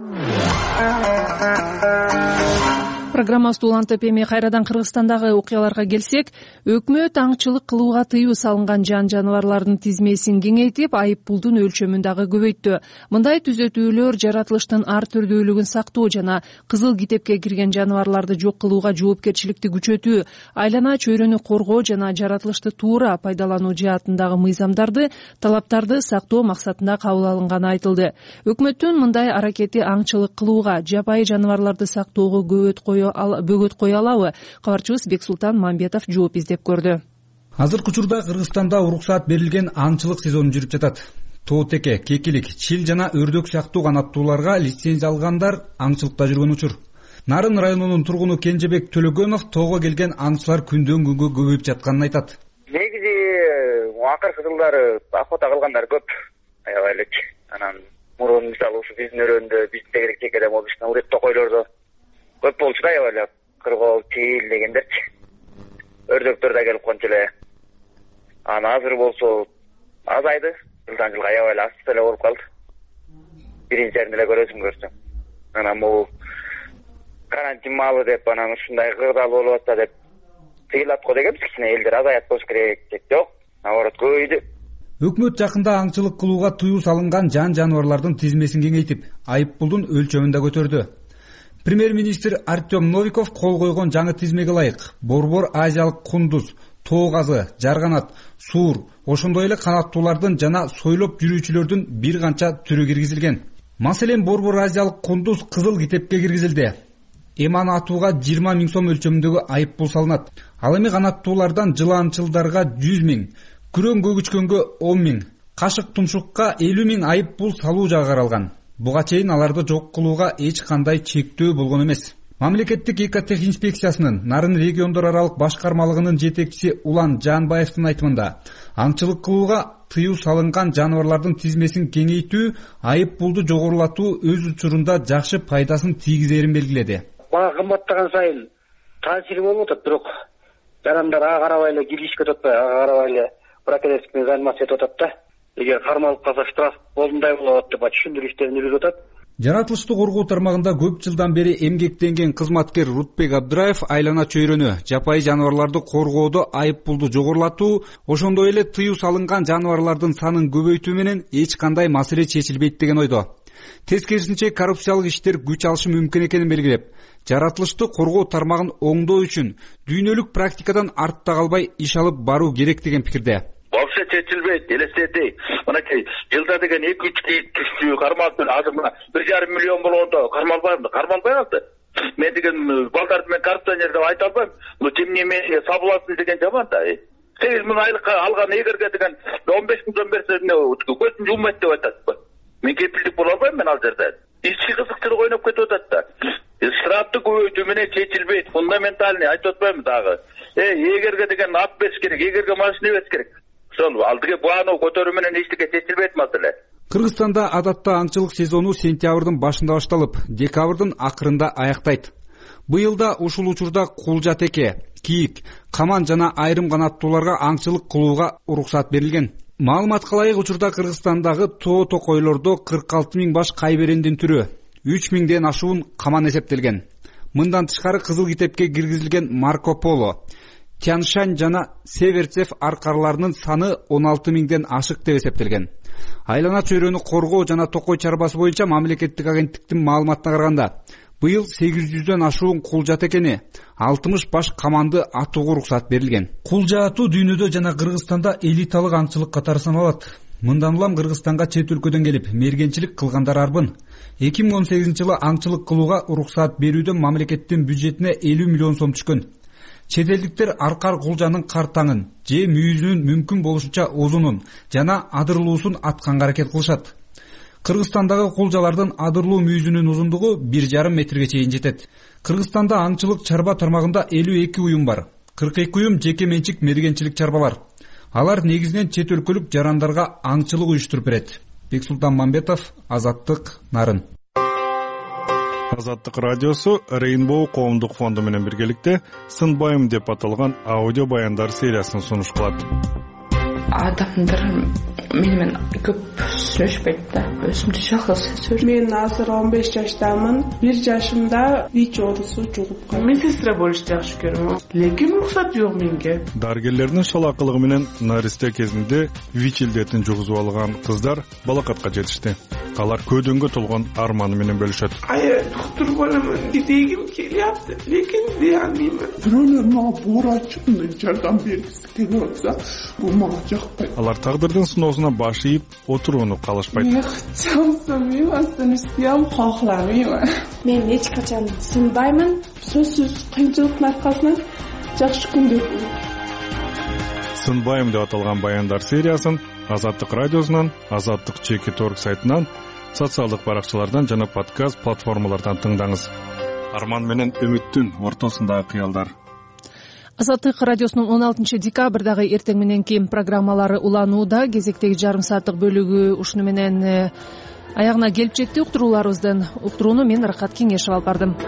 Программабызды улантып, эми кайрадан Кыргызстандагы окуяларга келсек, өкмөт аңчылык кылууга тыюу салынган жан жаныбарлардын тизмесин кеңейтип, айып пулдун өлчөмүн дагы көбөйттү. Мындай түзөтүүлөр жаратылыштын ар түрдүүлүгүн сактоо жана кызыл китепке кирген жаныбарларды жок кылууга жоопкерчиликти күчөтүү, айлана чөйрөнү коргоо жана жаратылышты туура пайдалануу жаатындагы мыйзамдарды, талаптарды сактоо максатында кабыл алынганы айтылды. Өкмөттүн мындай аракети аңчылык кылууга, жапайы жаныбарларды сактоого көбөт кое бөгөт кое алабы? Кабарчыбыз Бексултан Мамбетов жооп издеп көрдү. Азыркы учурда Кыргызстанда уруксаат берилген аңчылык сезону жүрүп жатат. Тоо теке, кекилик, чил жана өрдөк сыяктуу канаттууларга лицензия алгандар аңчылыкта жүргөн учур. Нарын районунун тургуну Кенжебек Төлөгөнов тоого келген аңчылар күндөн күнгө көбөйүп жатканын айтат. Негизи акыркы жылдары охота кылгандар көп, аябай эле. Анан мурун мисалы ушу биздин өрөөндө, биздин тегерек текеде болушта урет токойлордо көп болчу да, аябай эле. Кыргоо, чил дегендерчи. Өрдөктөр да келип кончу эле. Анан азыр болсо азайды. Жылдан жылга аябай эле аз эле болуп калды. Биринчи жеринде эле көрөсүң көрсөң. Анан бул карантин маалы деп анан ушундай кырдаал болуп атса деп тыйылат го дегенбиз, кичине элдер азаят болуш керек деп жок. Наоборот көбөйдү. Өкмөт жакында аңчылык кылууга тыюу салынган жан жаныбарлардын тизмесин кеңейтип, айыппулдун өлчөмүн да көтөрдү. Премьер-министр Артем Новиков кол койгон жаңы тизмеге ылайык борбор азиялык кундуз, тоо казы, жарганат, суур, ошондой эле канаттуулардын жана сойлоп жүрүүчүлөрдүн бир канча түрү киргизилген. Маселен, борбор азиялык кундуз кызыл китепке киргизилди. Эми аны атууга жыйырма миң сом өлчөмүндөгү айыппул салынат. Ал эми канаттуулардан жылаанчылдарга жүз миң, күрөң көгүчкөнгө он миң, кашык тумшукка элүү миң айыппул салуу жагы каралган. Буга чейин аларды жок кылууга эч кандай чектөө болгон эмес. Мамлекеттик экотех инспекциясынын Нарын региондор аралык башкармалыгынын жетекчиси Улан Жанбаевдин айтымында, аңчылык кылууга тыюу салынган жаныбарлардын тизмесин кеңейтүү, айыппулду жогорулатуу өз учурунда жакшы пайдасын тийгизерин белгиледи. Бага кымбаттаган сайын таасири болуп атат, бирок жарандар ага карабай эле киришке өтөтпөй, ага карабай эле браконьерскиймен заниматься этип атат да. Эгер кармалып калса штраф болундай болот деп түшүндүрүү иштерин жүргүзүп атат. Жаратылышты коргоо тармагында көп жылдан бери эмгектенген кызматкер Рутбек Абдыраев айлана чөйрөнү, жапайы жаныбарларды коргоодо айыппулду жогорулатуу, ошондой эле тыюу салынган жаныбарлардын санын көбөйтүү менен эч кандай маселе чечилбейт деген ойдо. Тескерисинче коррупциялык иштер күч алышы мүмкүн экенин белгилеп, жаратылышты коргоо тармагын оңдоо үчүн дүйнөлүк практикадан артта калбай иш алып баруу керек деген пикирде. Вообще чечилбейт, элестетейик. Мынакей жылда деген эки үч кийик түштү, кармалды. Азыр мына бир жарым миллион болгондо кармалбайбы? Кармалбай калды. Мен деген балдарды мен коррупционер деп айта албайм. Ну тем не менее сабыласың деген жаман да. сегиз миң айлыкка алган эгерге деген он беш миңдон берсе көзүн жумайт деп атат. Мен кепилдик боло албайм мен ал жерде. Ички кызыктырып ойноп кетип атат да. Штрафты көбөйтүү менен чечилбейт. Фундаментальный айтып атпаймынбы дагы. Э, эгерге деген ат бериш керек, эгерге машина бериш керек. Ошол алдыга бааны көтөрүү менен эчтеке чечилбейт маселе. Кыргызстанда адатта аңчылык сезону сентябрдын башында башталып, декабрдын акырында аяктайт. Быйыл да ушул учурда кулжа теке, кийик, каман жана айрым канаттууларга аңчылык кылууга уруксат берилген. Маалыматка ылайык, учурда Кыргызстандагы тоо токойлордо кырк алты миң баш кайберендин түрү, үч миңден ашуун каман эсептелген. Мындан тышкары кызыл китепке киргизилген Марко Поло, Тяншань жана Северцев аркарларынын саны он алты миңден ашык деп эсептелген. Айлана чөйрөнү коргоо жана токой чарбасы боюнча мамлекеттик агенттиктин маалыматына караганда, быйыл сегиз жүздөн ашуун кулжа текени, алтымыш баш каманды атууга уруксат берилген. Кулжа атуу дүйнөдө жана Кыргызстанда элиталык аңчылык катары саналат. Мындан улам Кыргызстанга чет өлкөдөн келип мергенчилик кылгандар арбын. эки миң он сегизинчи жылы аңчылык кылууга уруксат берүүдөн мамлекеттин бюджетине элүү миллион сом түшкөн. Чет элдиктер аркар кулжанын картаңын же мүйүзүнүн мүмкүн болушунча узунун жана адырлуусун атканга аракет кылышат. Кыргызстандагы кулжалардын адырлуу мүйүзүнүн узундугу бир жарым метрге чейин жетет. Кыргызстанда аңчылык чарба тармагында элүү эки уюм бар. кырк эки уюм жеке менчик мергенчилик чарбалар. Алар негизинен чет өлкөлүк жарандарга аңчылык уюштуруп берет. Бексултан Мамбетов, Азаттык, Нарын. Азаттык радиосу Рейнбоу коомдук фонду менен биргеликте Сынбайым деп аталган аудио баяндар сериясын сунуш кылат. Адамдар менен көп сүйлөшпөйт да. Өзүмдү жалгыз сөз. Мен азыр он беш жаштамын. бир жашымда ич оорусу жугуп калды. Мен сестра болушты жакшы көрөм. Лекин уруксат жок менге. Дарыгерлердин шалакылыгы менен наристе кезинде ВИЧ илдетин жугузуп алган кыздар балакатка жетишти. Алар көдөнгө толгон арманы менен бөлүшөт. Ай, доктор боламын дегим келиапты, лекин дей албаймын. Бирөөлөр мага буурачымды жардам бергиси келип атса, бул мага жакпайт. Алар тагдырдын сыноосуна баш ийип отурууну каалашпайт. Чамсамайм, астанышсам кохламайм. Мен эч качан сынбаймын. Сөзсүз кыйынчылыктын аркасынан жакшы күндөр болот. тынбайм деп аталган баяндар сериясын Азаттык радиосунан, Азаттык чекит точка орг сайтынан, социалдык баракчалардан жана подкаст платформалардан тыңдаңыз. Арман менен үмүттүн ортосундагы кыялдар. Азаттык радиосунун он алтынчы декабрдагы эртең мененки программалары уланууда. Кезектеги жарым сааттык бөлүгү ушуну менен аягына келип жетти. Уктурууларыбыздан уктурууну мен Рахат Кеңешев алып бардым.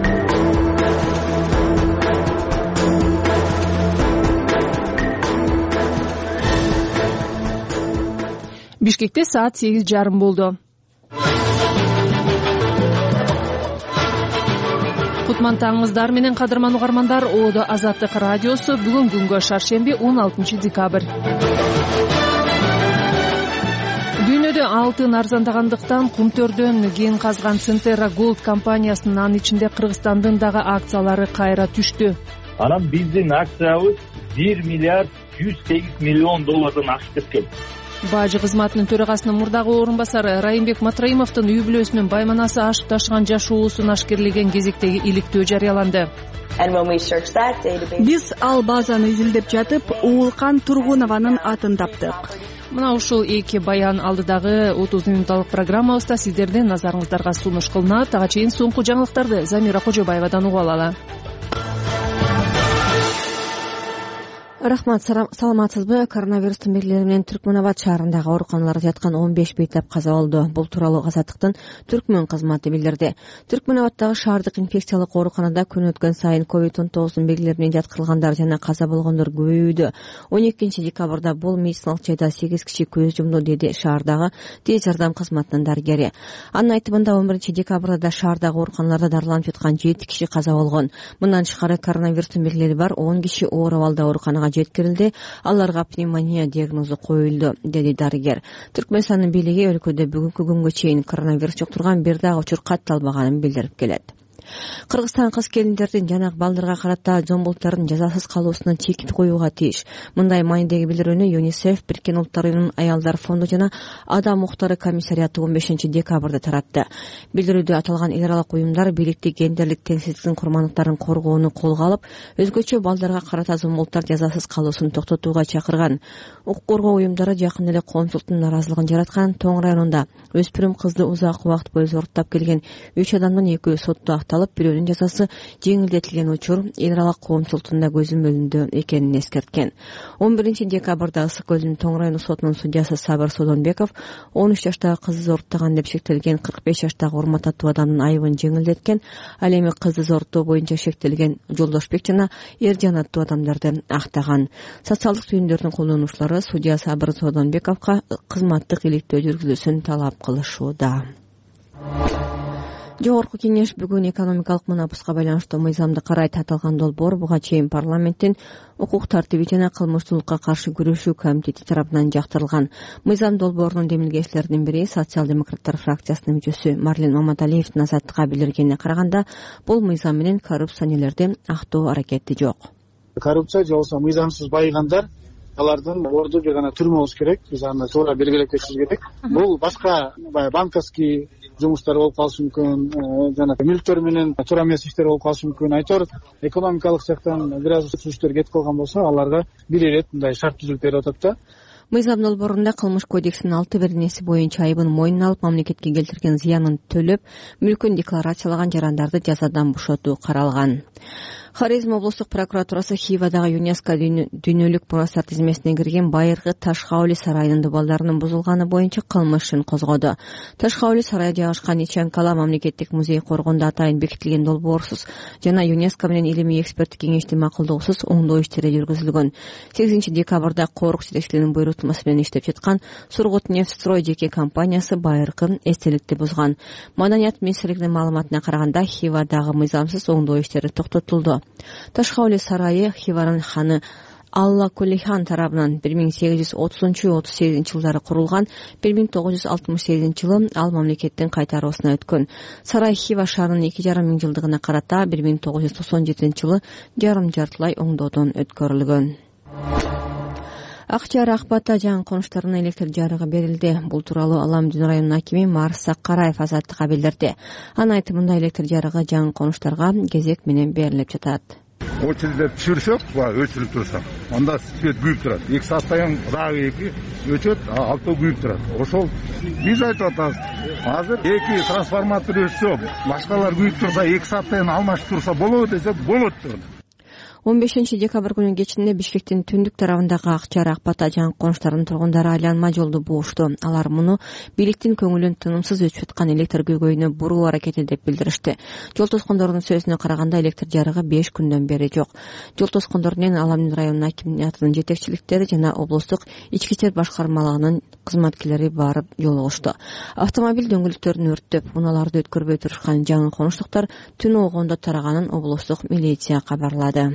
Бишкекте саат сегиз жарым болду. Кутман таңыңыздар менен кадырман угармандар. Оодо Азаттык радиосу бүгүн күнгө шаршемби он алтынчы декабрь. Дүйнөдө алтын арзандагандыктан кумтөрдөн кен казган Centerra Gold компаниясынын, анын ичинде Кыргызстандын дагы акциялары кайра түштү. Анан биздин акциябыз бир миллиард жүз сегиз миллион доллардан ашып кеткен. Бажы кызматынын төрагасынын мурдагы орун басары Райымбек Матраимовдун үй бүлөсүнүн байманасы ашып ташыган жаш уусун ашкерлеген кезектеги иликтөө жарыяланды. Биз ал базаны изилдеп жатып, Уулкан Тургунованын атын таптык. Мына ушул эки баян алдыдагы отуз минутталык программабызда сиздердин назарыңыздарга сунуш кылынат. Ага чейин соңку жаңылыктарды Замира Кожобаевадан угуп алалы. Рахмат, саламатсызбы? Коронавирустун белгилери менен Түркмөнабад шаарындагы ооруканаларда жаткан он беш бейтап каза болду. Бул тууралуу Азаттыктын Түркмөн кызматы билдирди. Түркмөнабаддагы шаардык инфекциялык ооруканада күн өткөн сайын ковид он тогуздун белгилери менен жаткырылгандар жана каза болгондор көбөйүүдө. он экинчи декабрда бул медициналык жайда сегиз киши көз жумду, деди шаардагы тез жардам кызматынын дарыгери. Анын айтымында он биринчи декабрда да шаардагы ооруканаларда дарыланып жаткан жети киши каза болгон. Мындан тышкары коронавирустун белгилери бар он киши оор абалда ооруканага жеткирилди. Аларга пневмония диагнозу коюлду, деди дарыгер. Түркмөнстандын бийлиги өлкөдө бүгүнкү күнгө чейин коронавирус жуктурган бир дагы учур катталбаганын билдирип келет. Кыргызстан кыз келиндердин жана балдарга карата зомбулуктардын жазасыз калуусуна чек коюуга тийиш. Мындай маанидеги билдирүүнү ЮНИСЕФ, Бириккен Улуттар уюмунун аялдар фонду жана Адам укуктары комиссариаты он бешинчи декабрда таратты. Билдирүүдө аталган эл аралык уюмдар бийликти гендерлик теңсиздиктин курмандыктарын коргоону колго алып, өзгөчө балдарга карата зомбулуктар жазасыз калуусун токтотууга чакырган. Укук коргоо уюмдары жакын эле коомчулуктун наразылыгын жараткан Тоң районунда өспүрүм кызды узак убакыт бою зорттоп келген үч адамдын экөө сотто акталып, бирөөнүн жазасы жеңилдетилген учур эл аралык коомчулуктун да көзөмөлүндө экенин эскерткен. он биринчи декабрда Ысык көлдүн Тоң району сотунун судьясы Сабыр Содонбеков он үч жаштагы кызды зорттогон деп шектелген кырк беш жаштагы Урмат аттуу адамдын айыбын жеңилдеткен. Ал эми кызды зорттоо боюнча шектелген Жолдошбек жана Эржан аттуу адамдарды актаган. Социалдык түйүндөрдүн колдонуучулары судья Сабыр Содонбековго кызматтык иликтөө жүргүзүүсүн талап кылышууда. Жогорку кеңеш бүгүн экономикалык мунапыска байланыштуу мыйзамды карайт. Аталган долбоор буга чейин парламенттин укук тартиби жана кылмыштуулукка каршы күрөшүү комитети тарабынан жактырылган. Мыйзам долбоорунун демилгечилеринин бири социал-демократтар фракциясынын мүчөсү Марлен Маматалиевдин Азаттыкка билдиргенине караганда, бул мыйзам менен коррупционерлерди актоо аракети жок. Коррупция же болбосо мыйзамсыз байыгандар, алардын орду же гана түрмө болуш керек. Биз аны туура белгилеп кетишибиз керек. Бул башка банковский жумуштар болуп калышы мүмкүн, жана мүлктөр менен туура эмес иштер болуп калышы мүмкүн. Айтор экономикалык жактан бир аз сүрүштөр кетип калган болсо, аларга бир ирет мындай шарт түзүлүп берип атат да. Мыйзам долбоорунда кылмыш кодексинин алты беренеси боюнча айыбын мойнуна алып, мамлекетке келтирген зыянын төлөп, мүлкүн декларациялаган жарандарды жазадан бошотуу каралган. Хорезм облустук прокуратурасы Хивадагы ЮНЕСКО дүйнөлүк мурастар тизмесине кирген Байыркы Ташкаули сарайынын дубалдарынын бузулганы боюнча кылмыш ишин козгоду. Ташкаули сарайы жайгашкан Ичан-Кала мамлекеттик музей коргондо атайын бекитилген долбоорсуз жана ЮНЕСКО менен илимий эксперттик кеңештин макулдоосуз оңдоо иштери жүргүзүлгөн. сегизинчи декабрда Корок жетекчилигинин буйрутмасы менен иштеп жаткан Сургутнефтстрой жеке компаниясы Байыркы эстеликти бузган. Маданият министрлигинин маалыматына караганда, Хивадагы мыйзамсыз оңдоо иштери токтотулду. Ташкаули сарайы Хиваран ханы Алла Кулихан тарабынан бир миң сегиз жүз отузунчу отуз сегизинчи жылдары курулган. бир миң тогуз жүз алтымыш сегизинчи жылы ал мамлекеттин кайтаруусуна өткөн. Сарай Хива шаарынын эки жарым миң жылдыгына карата бир миң тогуз жүз токсон жетинчи жылы жарым жартылай оңдоодон өткөрүлгөн. Акчаар Акбатта жаңы конуштарына электр жарыгы берилди. Бул тууралуу Аламдин районунун акими Марс Саккараев Азаттыкка билдирди. Анын айтымында электр жарыгы жаңы конуштарга кезек менен берилип жатат. очередьде түшүрсөк баягы өчүрүп турсак, анда свет күйүп турат. эки сааттан кийин дагы эки өчөт, алты күйүп турат. Ошол биз айтып атабыз. Азыр эки трансформатор өчсө, башкалар күйүп турса, эки сааттан кийин алмашып турса болобу десек, болот. он бешинчи декабрь күнү кечинде Бишкектин түндүк тарабындагы Акчар, Акбата жана коңуштарынын тургундары айланма жолду буушту. Алар муну бийликтин көңүлүн тынымсыз өтүп жаткан электр көйгөйүнө буруу аракети деп билдиришти. Жол тоскондордун сөзүнө караганда электр жарыгы беш күндөн бери жок. Жол тоскондорунун Аламин районунун акимиятынын жетекчиликтери жана облустук ички иштер башкармалыгынын кызматкерлери барып жолугушту. Автомобиль дөңгөлөктөрүн өрттөп, унааларды өткөрбөй турушкан жаңы конуштуктар түнү огондо тараганын облустук милиция кабарлады.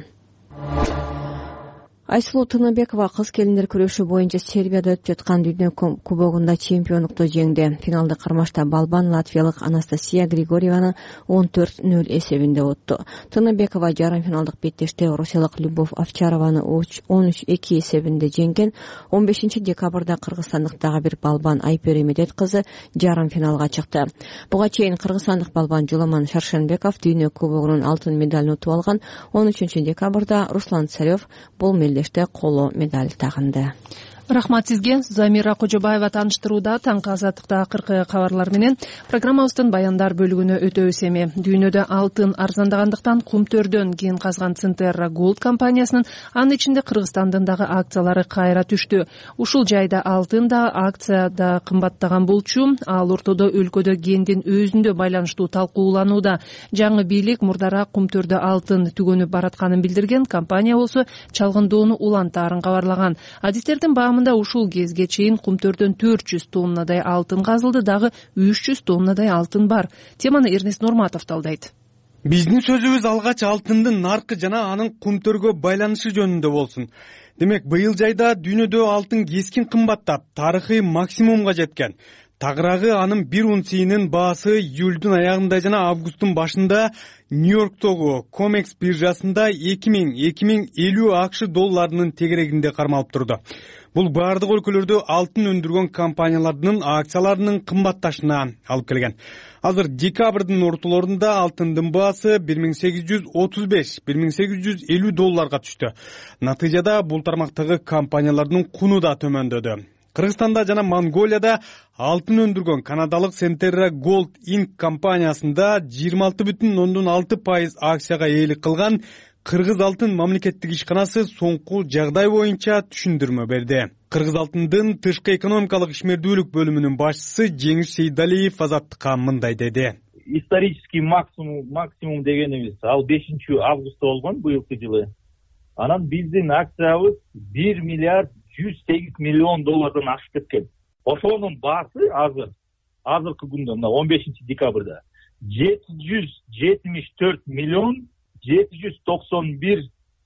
Айсулуу Тыныбекова кыз келиндер күрөшү боюнча Сербияда өтүп жаткан Дүйнө кубогунда чемпиондукту жеңди. Финалдык кармашта балбан латвиялык Анастасия Григорьеваны он төрт нөл эсебинде утту. Тыныбекова жарым финалдык беттеште орусиялык Любовь Овчарованы он үч эки эсебинде жеңген. он бешинчи декабрда кыргызстандык дагы бир балбан Айпери Медет кызы жарым финалга чыкты. Буга чейин кыргызстандык балбан Жуламан Шаршенбеков Дүйнө кубогунун алтын медалын утуп алган. он үчүнчү декабрда Руслан Царев бул коло медаль тагынды. Рахмат сизге. Замира Кожобаева тааныштырууда таңкы азаттыкта акыркы кабарлар менен программабыздын баяндар бөлүгүнө өтөбүз эми. Дүйнөдө алтын арзандагандыктан Кумтөрдөн кен казган Центерра Gold компаниясынын анын ичинде Кыргызстандын дагы акциялары кайра түштү. Ушул жайда алтын да акция да кымбаттаган болчу. Ал ортодо өлкөдө кендин өзүндө байланыштуу талкууланууда. Жаңы бийлик мурдараак Кумтөрдө алтын түгөнүп баратканын билдирген, компания болсо чалгындоону улантаарын кабарлаган. Адистердин баамында ушул кезге чейин Кумтөрдөн төрт жүз тоннадай алтын казылды, дагы үч жүз тоннадай алтын бар. Теманы Эрнест Нурматов талдайт. Биздин сөзүбүз алгач алтындын наркы жана анын Кумтөргө байланышы жөнүндө болсун. Демек, быйыл жайда дүйнөдө алтын кескин кымбаттап, тарыхый максимумга жеткен. Тагыраагы анын бир унциянын баасы июлдун аягында жана августтун башында Нью-Йорктогу Комекс биржасында эки миң эки миң элүү акш долларынын тегерегинде кармалып турду. Бул бардык өлкөлөрдө алтын өндүргөн компаниялардын акцияларынын кымбатташына алып келген. Азыр декабрдын ортолорунда алтындын баасы бир миң сегиз жүз отуз беш — бир миң сегиз жүз элүү долларга түштү. Натыйжада бул тармактагы компаниялардын куну да төмөндөдү. Кыргызстанда жана Монголияда алтын өндүргөн канадалык Centerra Gold Incorporated компаниясында жыйырма алты бүтүн ондон алты пайыз акцияга ээлик кылган Кыргыз алтын мамлекеттик ишканасы соңку жагдай боюнча түшүндүрмө берди. Кыргыз алтындын тышкы экономикалык ишмердүүлүк бөлүмүнүн башчысы Жеңиш Сейдалиев Азаттыкка мындай деди. Исторический максимум максимум дегенибиз ал бешинчи августта болгон быйылкы жылы. Анан биздин акциябыз бир миллиард жүз сегиз миллион доллардан ашып кеткен. Ошонун баасы азыр азыркы күндө мына он бешинчи декабрда жети жүз жетимиш төрт миллион жети жүз токсон бир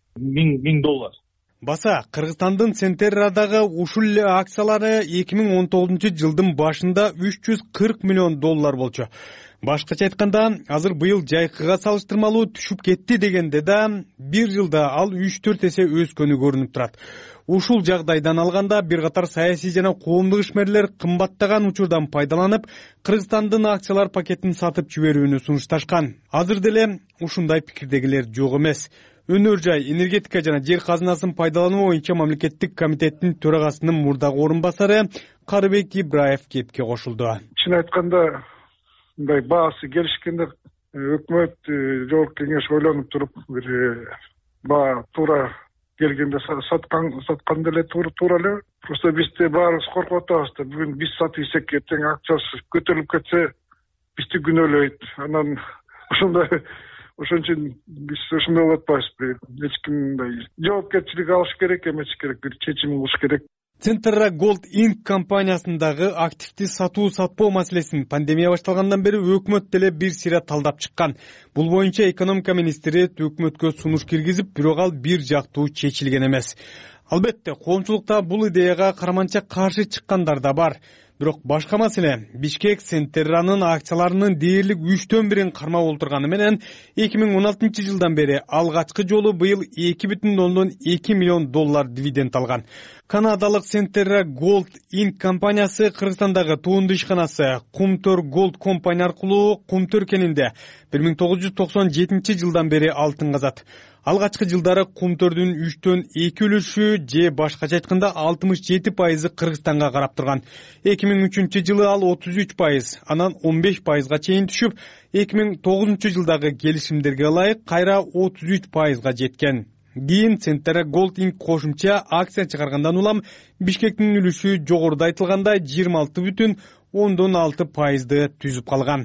миң доллар. Баса Кыргызстандын Центеррадагы ушул эле акциялары эки миң он тогузунчу жылдын башында үч жүз кырк миллион доллар болчу. Башкача айтканда, азыр быйыл жайкыга салыштырмалуу түшүп кетти дегенде да бир жылда ал үч төрт эсе өскөнү көрүнүп турат. Ушул жагдайдан алганда бир катар саясий жана коомдук ишмерлер кымбаттаган учурдан пайдаланып, Кыргызстандын акциялар пакетин сатып жиберүүнү сунушташкан. Азыр деле ушундай пикирдегилер жок эмес. Өнөр жай, энергетика жана жер казынасын пайдалануу боюнча мамлекеттик комитеттин төрагасынын мурдагы орун басары Карыбек Ибраев кепке кошулду. Чын айтканда, мындай баасы келишкенде өкмөт жогорку кеңеш ойлонуп туруп, бир баа туура келгенде саткан саткан деле туура эле. Просто бизде баарыбыз коркуп атабыз да, бүгүн биз сатып ийсек эртең акчасы көтөрүлүп кетсе, бизди күнөөлөйт. Анан ошондой ошон үчүн биз ошондой болуп атпайбызбы? Эч ким мындай жоопкерчилик алыш керек, эмес керек, бир чечим кылыш керек. Centerra Gold Incorporated компаниясындагы активди сатуу сатпоо маселесин пандемия башталгандан бери өкмөт деле бир сыйра талдап чыккан. Бул боюнча экономика министри өкмөткө сунуш киргизип, бирок ал бир жактуу чечилген эмес. Албетте, коомчулукта бул идеяга карманча каршы чыккандар да бар. Бирок башка маселе, Бишкек Центерранын акцияларынын дээрлик үчтөн бирин кармап олтурганы менен эки миң он алтынчы жылдан бери алгачкы жолу быйыл эки бүтүн ондон эки миллион доллар дивиденд алган. Канадалык Centerra Gold Incorporated компаниясы Кыргызстандагы туунду ишканасы Кумтөр Gold Company аркылуу Кумтөр кенинде бир миң тогуз жүз токсон жетинчи жылдан бери алтын казат. Алгачкы жылдары кумтөрдүн үчтөн эки үлүшү же башкача айтканда алтымыш жети пайызы Кыргызстанга карап турган. эки миң үчүнчү жылы ал отуз үч пайыз, анан он беш пайызга чейин түшүп, эки миң тогузунчу жылдагы келишимдерге ылайык кайра отуз үч пайызга жеткен. Кийин Центерра Голд Инк кошумча акция чыгаргандан улам Бишкектин үлүшү жогоруда айтылгандай жыйырма алты бүтүн ондон алты пайызды түзүп калган.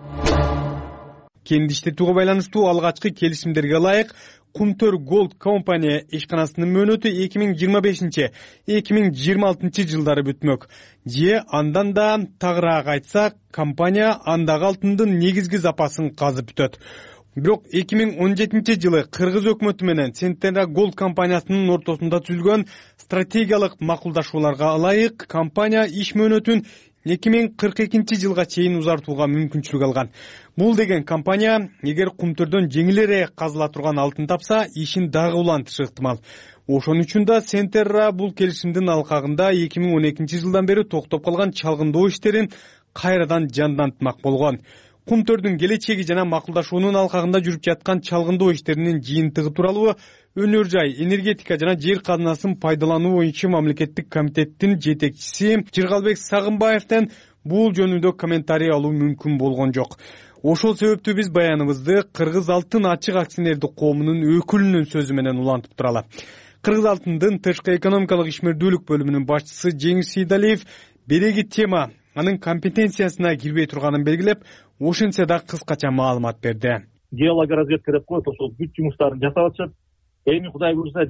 Кенди иштетүүгө байланыштуу алгачкы келишимдерге ылайык Кумтөр Голд компания ишканасынын мөөнөтү эки миң жыйырма бешинчи — эки миң жыйырма алтынчы жылдары бүтмөк. Же андан да тагыраак айтсак, компания андагы алтындын негизги запасын казып бүтөт. Бирок эки миң он жетинчи жылы Кыргыз өкмөтү менен Центерра Голд компаниясынын ортосунда түзүлгөн стратегиялык макулдашууларга ылайык компания иш мөөнөтүн эки миң кырк экинчи жылга чейин узартууга мүмкүнчүлүк алган. Бул деген компания эгер кумтөрдөн жеңилирээк казыла турган алтын тапса, ишин дагы улантышы ыктымал. Ошон үчүн да Центерра бул келишимдин алкагында эки миң он экинчи жылдан бери токтоп калган чалгындоо иштерин кайрадан жандантмак болгон. Кумтөрдүн келечеги жана макулдашуунун алкагында жүрүп жаткан чалгындоо иштеринин жыйынтыгы тууралуу Өнөр жай, энергетика жана жер казынасын пайдалануу боюнча мамлекеттик комитеттин жетекчиси Жыргалбек Сагынбаевден бул жөнүндө комментарий алуу мүмкүн болгон жок. Ошол себептүү биз баяныбызды Кыргыз алтын ачык акционердик коомунун өкүлүнүн сөзү менен улантып туралы. Кыргыз алтындын тышкы экономикалык ишмердүүлүк бөлүмүнүн башчысы Жеңиш Сейдалиев береги тема анын компетенциясына кирбей турганын белгилеп, ошентсе да кыскача маалымат берди. Геологоразведка деп коет, ошол бүт жумуштарын жасап атышат. Эми Кудай буюрса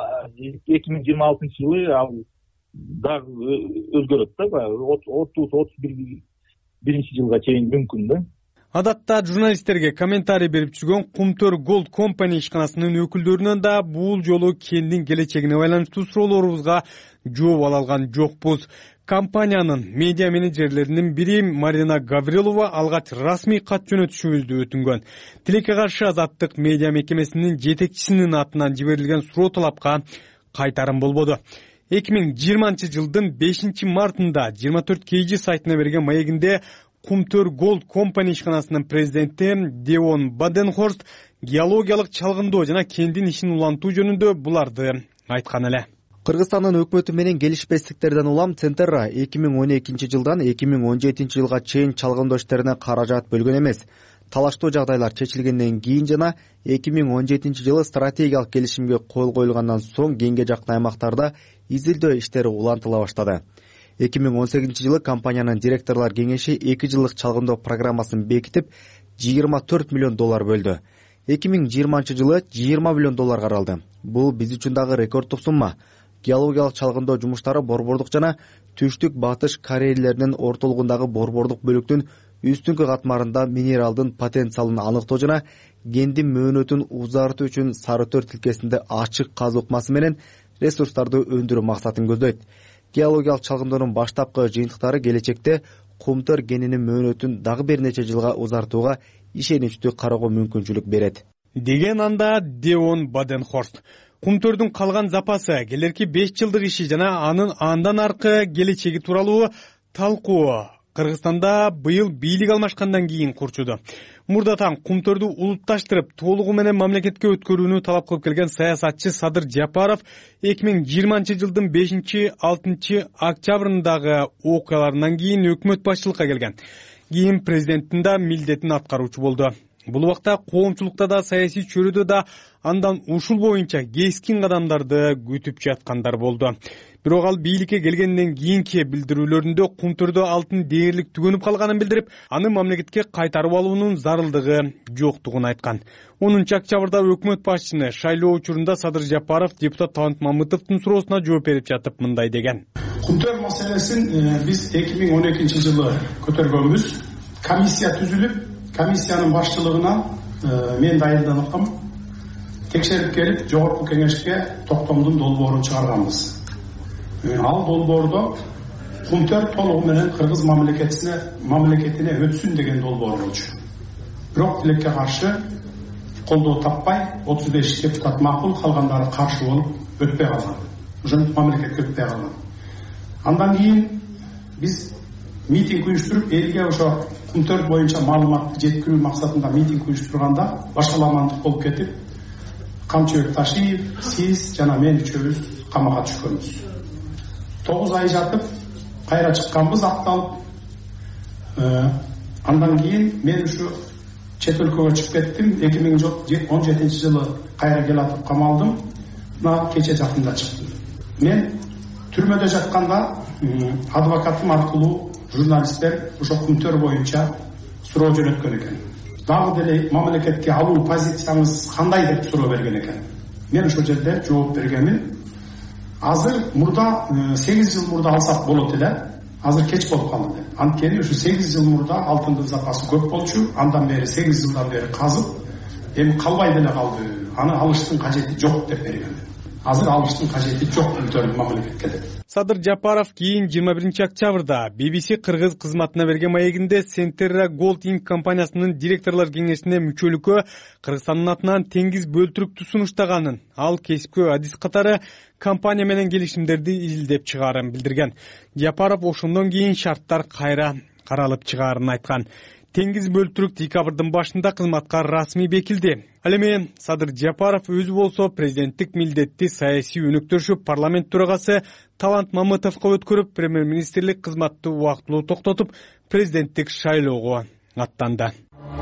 эки миң жыйырма алтынчы жылы ал дагы өзгөрөт да, отуз отуз биринчи жылга чейин мүмкүн да. Адатта журналисттерге комментарий берип жүргөн Кумтөр Голд компания ишканасынын өкүлдөрүнөн да бул жолу кендин келечегине байланыштуу суроолорубузга жооп ала алган жокпуз. Компаниянын медиа менеджерлеринин бири Марина Гаврилова алгач расмий кат жөнөтүшүбүздү өтүнгөн. Тилекке каршы Азаттык медиа мекемесинин жетекчисинин атынан жиберилген суроо талапка кайтарым болбоду. эки миң жыйырманчы жылдын бешинчи мартында жыйырма төрт кей жи сайтына берген маегинде Кумтөр Голд компания ишканасынын президенти Деон Баденхорст геологиялык чалгындоо жана кендин ишин улантуу жөнүндө буларды айткан эле. Кыргызстандын өкмөтү менен келишпестиктерден улам Центерра эки миң он экинчи жылдан эки миң он жетинчи жылга чейин чалгындоо иштерине каражат бөлгөн эмес. Талаштуу жагдайлар чечилгенден кийин жана эки миң он жетинчи жылы стратегиялык келишимге кол коюлгандан соң кеңге жакын аймактарда изилдөө иштери улантыла баштады. эки миң он сегизинчи жылы компаниянын директорлор кеңеши эки жылдык чалгындоо программасын бекитип жыйырма төрт миллион доллар бөлдү. эки миң жыйырманчы жылы жыйырма миллион доллар каралды. Бул биз үчүн дагы рекорддук сумма. Геологиялык чалгындоо жумуштары борбордук жана түштүк батыш карьерлеринин ортолугундагы борбордук бөлүктүн үстүңкү катмарында минералдын потенциалын аныктоо жана кендин мөөнөтүн узартуу үчүн Сарытөр тилкесинде ачык казуу ыкмасы менен ресурстарды өндүрүү максатын көздөйт. Геологиялык чалгынdoonун баштапкы жыйынтыктары келечекте Кумтөр кенинин мөөнөтүн дагы бир нече жылга узартууга ишеничтүү кароого мүмкүнчүлүк берет, деген анда Деон Баденхорст. Кумтөрдүн калган запасы келерки беш жылдык иши жана анын андан аркы келечеги тууралуу талкуу Кыргызстанда быйыл бийлик алмашкандан кийин курчуду. Мурдатан Кумтөрдү улутташтырып, толугу менен мамлекетке өткөрүүнү талап кылып келген саясатчы Садыр Жапаров эки миң жыйырманчы жылдын бешинчи алтынчы октябрындагы окуяларынан кийин өкмөт башчылыкка келген. Кийин президенттин да милдетин аткаруучу болду. Бул убакта коомчулукта да саясий чөрөдө да андан ушул боюнча кескин кадамдарды күтүп жаткандар болду. Бирок ал бийликке келгенден кийинки билдирүүлөрүндө Кумтөрдө алтын дээрлик түгөнүп калганын билдирип, аны мамлекетке кайтарып алуунун зарылдыгы жоктугун айткан. онунчу октябрда өкмөт башчыны шайлоо учурунда Садыр Жапаров депутат Талант Мамытовдун суроосуна жооп берип жатып мындай деген. Кумтөр маселесин биз эки миң он экинчи жылы көтөргөнбүз. Комиссия түзүлүп, комиссиянын башчылыгына мен дайындалгам. Текшерип келип, жогорку кеңешке токтомдун долбоорун чыгарганбыз. Ал долбоордо Кумтөр толугу менен Кыргыз мамлекетине мамлекетине өтсүн деген долбоор болчу. Бирок тилекке каршы колдоо таппай отуз беш депутат макул, калгандары каршы болуп өтпөй калган. Ошон мамлекетке өтпөй калган. Андан кийин биз митинг уюштуруп, элге ошо Кумтөр боюнча маалыматты жеткирүү максатында митинг уюштурганда башаламандык болуп кетип, Камчыбек Ташиев, сиз жана мен үчөөбүз камакка түшкөнбүз. тогуз ай жатып кайра чыкканбыз, акталып. Андан кийин мен ушу чет өлкөгө чыгып кеттим. эки миң он жетинчи жылы кайра келатып камалдым. Мына кече жакында чыктым. Мен түрмөдө жатканда адвокатым аркылуу журналисттер ошо Кумтөр боюнча суроо жөнөткөн экен. Дагы деле мамлекетке алуу позицияңыз кандай деп суроо берген экен. Мен ошол жерде жооп бергенмин. Азыр мурда сегиз жыл мурда алсак болот эле. Азыр кеч болуп калды. Анткени ушу сегиз жыл мурда алтындын запасы көп болчу. Андан бери сегиз жылдан бери казып, эми калбай деле калды. Аны алыштын кажети жок деп берген. Азыр алыштын кажети жок Кумтөр мамлекетке деп. Садыр Жапаров кийин жыйырма биринчи октябрда би би си кыргыз кызматына берген маегинде Centerra Gold Inc компаниясынын директорлор кеңешине мүчөлүккө Кыргызстандын атынан теңиз бөлтүрүктү сунуштаганын, ал кесипкө адис катары компания менен келишимдерди изилдеп чыгаарын билдирген. Жапаров ошондон кийин шарттар кайра каралып чыгаарын айткан. Теңиз бөлтүрүк декабрдын башында кызматка расмий бекилди. Ал эми Садыр Жапаров өзү болсо президенттик милдетти саясий өнөктөшү парламент төрагасы Талант Мамытовго өткөрүп, премьер-министрлик кызматты убактылуу токтотуп, президенттик шайлоого аттанды.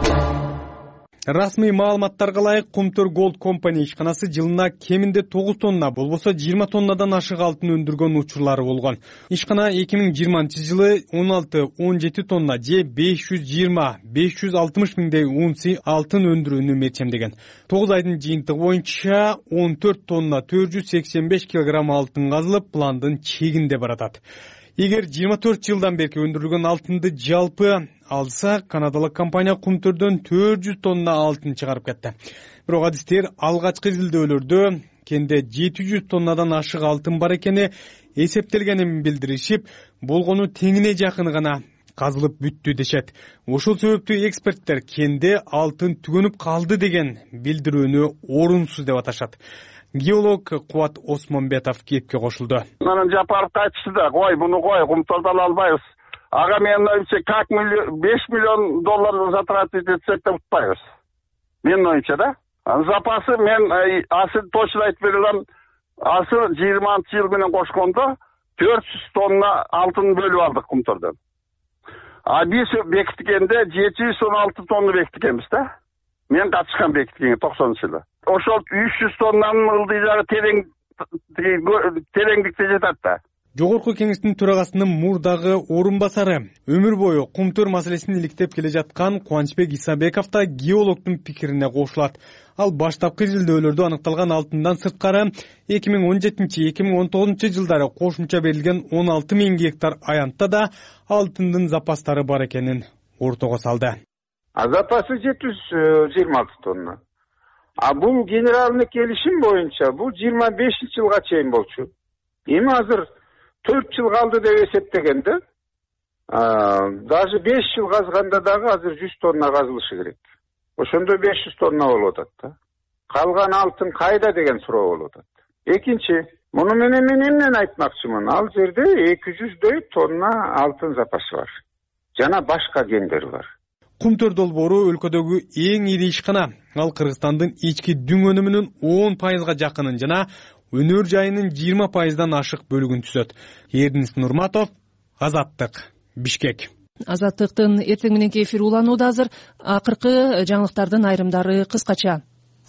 Расмий маалыматтарга ылайык Кумтөр Gold Company ишканасы жылына кеминде тогуз тонна, болбосо жыйырма тоннадан ашык алтын өндүргөн учурлары болгон. Ишкана эки миң жыйырманчы жылы он алты он жети тонна же беш жүз жыйырма беш жүз алтымыш миңдей унций алтын өндүрүүнү мерчемдеген. тогуз айдын жыйынтыгы боюнча он төрт тонна төрт жүз сексен беш килограмм алтын казылып, пландын чегинде баратат. Эгер жыйырма төрт жылдан бери өндүрүлгөн алтынды жалпы алса, канадалык компания Кумтөрдөн төрт жүз тонна алтын чыгарып кетти. Бирок адистер алгачкы изилдөөлөрдө кенде жети жүз тоннадан ашык алтын бар экени эсептелгенин билдиришип, болгону теңине жакын гана казылып бүттү дешет. Ошол себептүү эксперттер кенде алтын түгөнүп калды деген билдирүүнү орунсуз деп аташат. Геолог Кубат Осмонбетов кепке кошулду. Анан Жапаров айтышты да, кой, муну кой, Кумтөрдөн албайбыз. Ага менин оюмча как беш миллион доллар затратить этсек да утпайбыз. Менин оюмча да. Запасы мен азыр точно айтып бере алам. Азыр жыйырманчы жыл менен кошкондо төрт жүз тонна алтын бөлүп алдык Кумтөрдөн. А биз бекиткенде жети жүз он алты тонна бекиткенбиз да. Мен катышкан бекиткенге токсонунчу жылы. Ошол үч жүз тоннанын ылдый жагы терең тереңдикте жатат да. Жогорку кеңештин төрагасынын мурдагы орун басары, өмүр бою Кумтөр маселесин иликтеп келе жаткан Кубанычбек Исабеков да геологдун пикирине кошулат. Ал баштапкы изилдөөлөрдө аныкталган алтындан сырткары эки миң он жетинчи эки миң он тогузунчу жылдары кошумча берилген он алты миң гектар аянтта да алтындын запастары бар экенин ортого салды. А запасы жети жүз жыйырма алты тонна. А бул генеральный келишим боюнча бул жыйырма бешинчи жылга чейин болчу. Эми азыр төрт жыл калды деп эсептегенде, даже беш жыл казганда дагы азыр жүз тонна казылышы керек. Ошондо беш жүз тонна болуп атат да. Калган алтын кайда деген суроо болуп атат. Экинчи, муну менен мен эмнени айтмакчымын? Ал жерде эки жүздөй тонна алтын запасы бар. Жана башка кендер бар. Кумтөр долбоору өлкөдөгү эң ири ишкана. Ал Кыргызстандын ички дүң өнүмүнүн он пайызга жакынын жана өнөр жайынын жыйырма пайыздан ашык бөлүгүн түзөт. Эрдинис Нурматов, Азаттык, Бишкек. Азаттыктын эртең мененки эфир уланууда азыр. Акыркы жаңылыктардын айрымдары кыскача.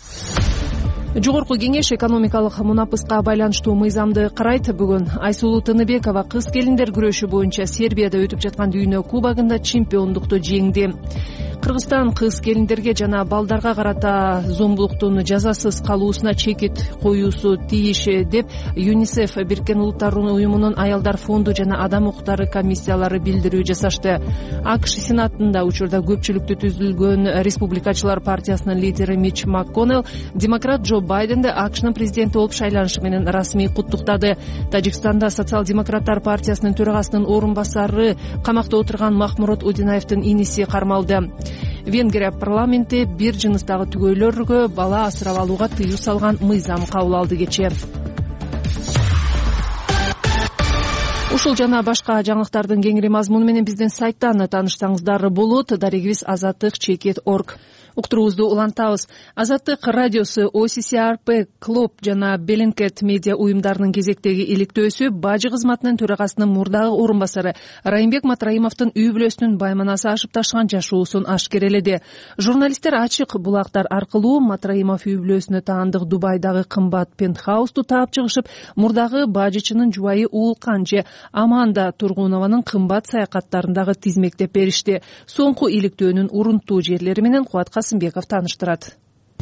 Жогорку кеңеш экономикалык мунапыска байланыштуу мыйзамды карайт. Бүгүн Айсулуу Тыныбекова кыз келиндер күрөшү боюнча Сербияда өтүп жаткан дүйнө кубогунда чемпиондукту жеңди. Кыргызстан кыз келиндерге жана балдарга карата зомбулуктун жазасыз калуусуна чекит коюусу тийиш деп ЮНИСЕФ Бириккен Улуттар уюмунун аялдар фонду жана адам укуктары комиссиялары билдирүү жасашты. АКШ Сенатында учурда көпчүлүктүү түзүлгөн Республикачылар партиясынын лидери Мич МакКоннелл демократ Джо Байденди АКШнын президенти болуп шайланышы менен расмий куттуктады. Тажикстанда социал-демократтар партиясынын төрагасынын орун басары камакта отурган Махмурод Удинаевдин иниси кармалды. Венгрия парламенти бир жыныстагы түгөйлөргө бала асырап алууга тыюу салган мыйзам кабыл алды кечээ. ушул жана башка жаңылыктардын кеңири мазмуну менен биздин сайттан тааныштарыңыздар болот. Дарегибиз азаттык чекит точка орг. Уктуруубузду улантабыз. Азаттык радиосу, о си си ар пи Клуб жана Bellingcat медиа уюмдарынын кезектеги иликтөөсү бажы кызматынын төрагасынын мурдагы орун басары Райымбек Матраимовдун үй бүлөсүнүн байманасы ашып ташкан жашоосун ашкереледи. Журналисттер ачык булактар аркылуу Матраимов үй бүлөсүнө таандык Дубайдагы кымбат пентхаусту таап чыгышып, мурдагы бажычынын жубайы Уулкан же Аманда Тургунованын кымбат саякаттарын тизмектеп беришти. Соңку иликтөөнүн урунтуу жерлери менен Кубат Касымбеков тааныштырат.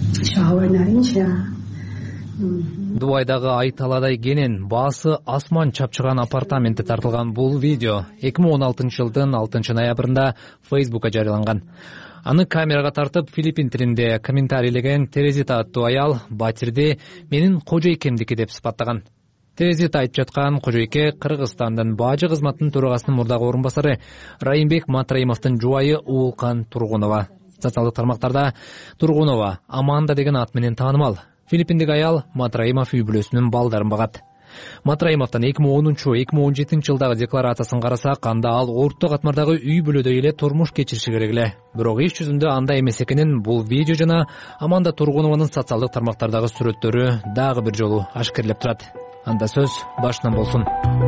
Дубайдагы Айталадай кенен баасы асман чапчыган апартаментте тартылган бул видео эки миң он алтынчы жылдын алтынчы ноябрында Фейсбукка жарыяланган. Аны камерага тартып филиппин тилинде комментарийлеген Терезита аттуу аял батирди менин кожойкемдики деп сыпаттаган. Терезита айтып жаткан кожойке Кыргызстандын бажы кызматынын төрагасынын мурдагы орун басары Райымбек Матраимовдун жубайы Уулкан Тургунова. Социалдык тармактарда Тургунова Аманда деген ат менен таанымал. Филиппиндик аял Матраимов үй бүлөсүнүн балдарын багат. Матраимовдон эки миң онунчу эки миң он жетинчи жылдагы декларациясын карасак, анда ал орто катмардагы үй бүлөдөй эле турмуш кечириши керек эле. Бирок иш жүзүндө андай эмес экенин бул видео жана Аманда Тургунованын социалдык тармактардагы сүрөттөрү дагы бир жолу ашкерлеп турат. Анда сөз башынан болсун.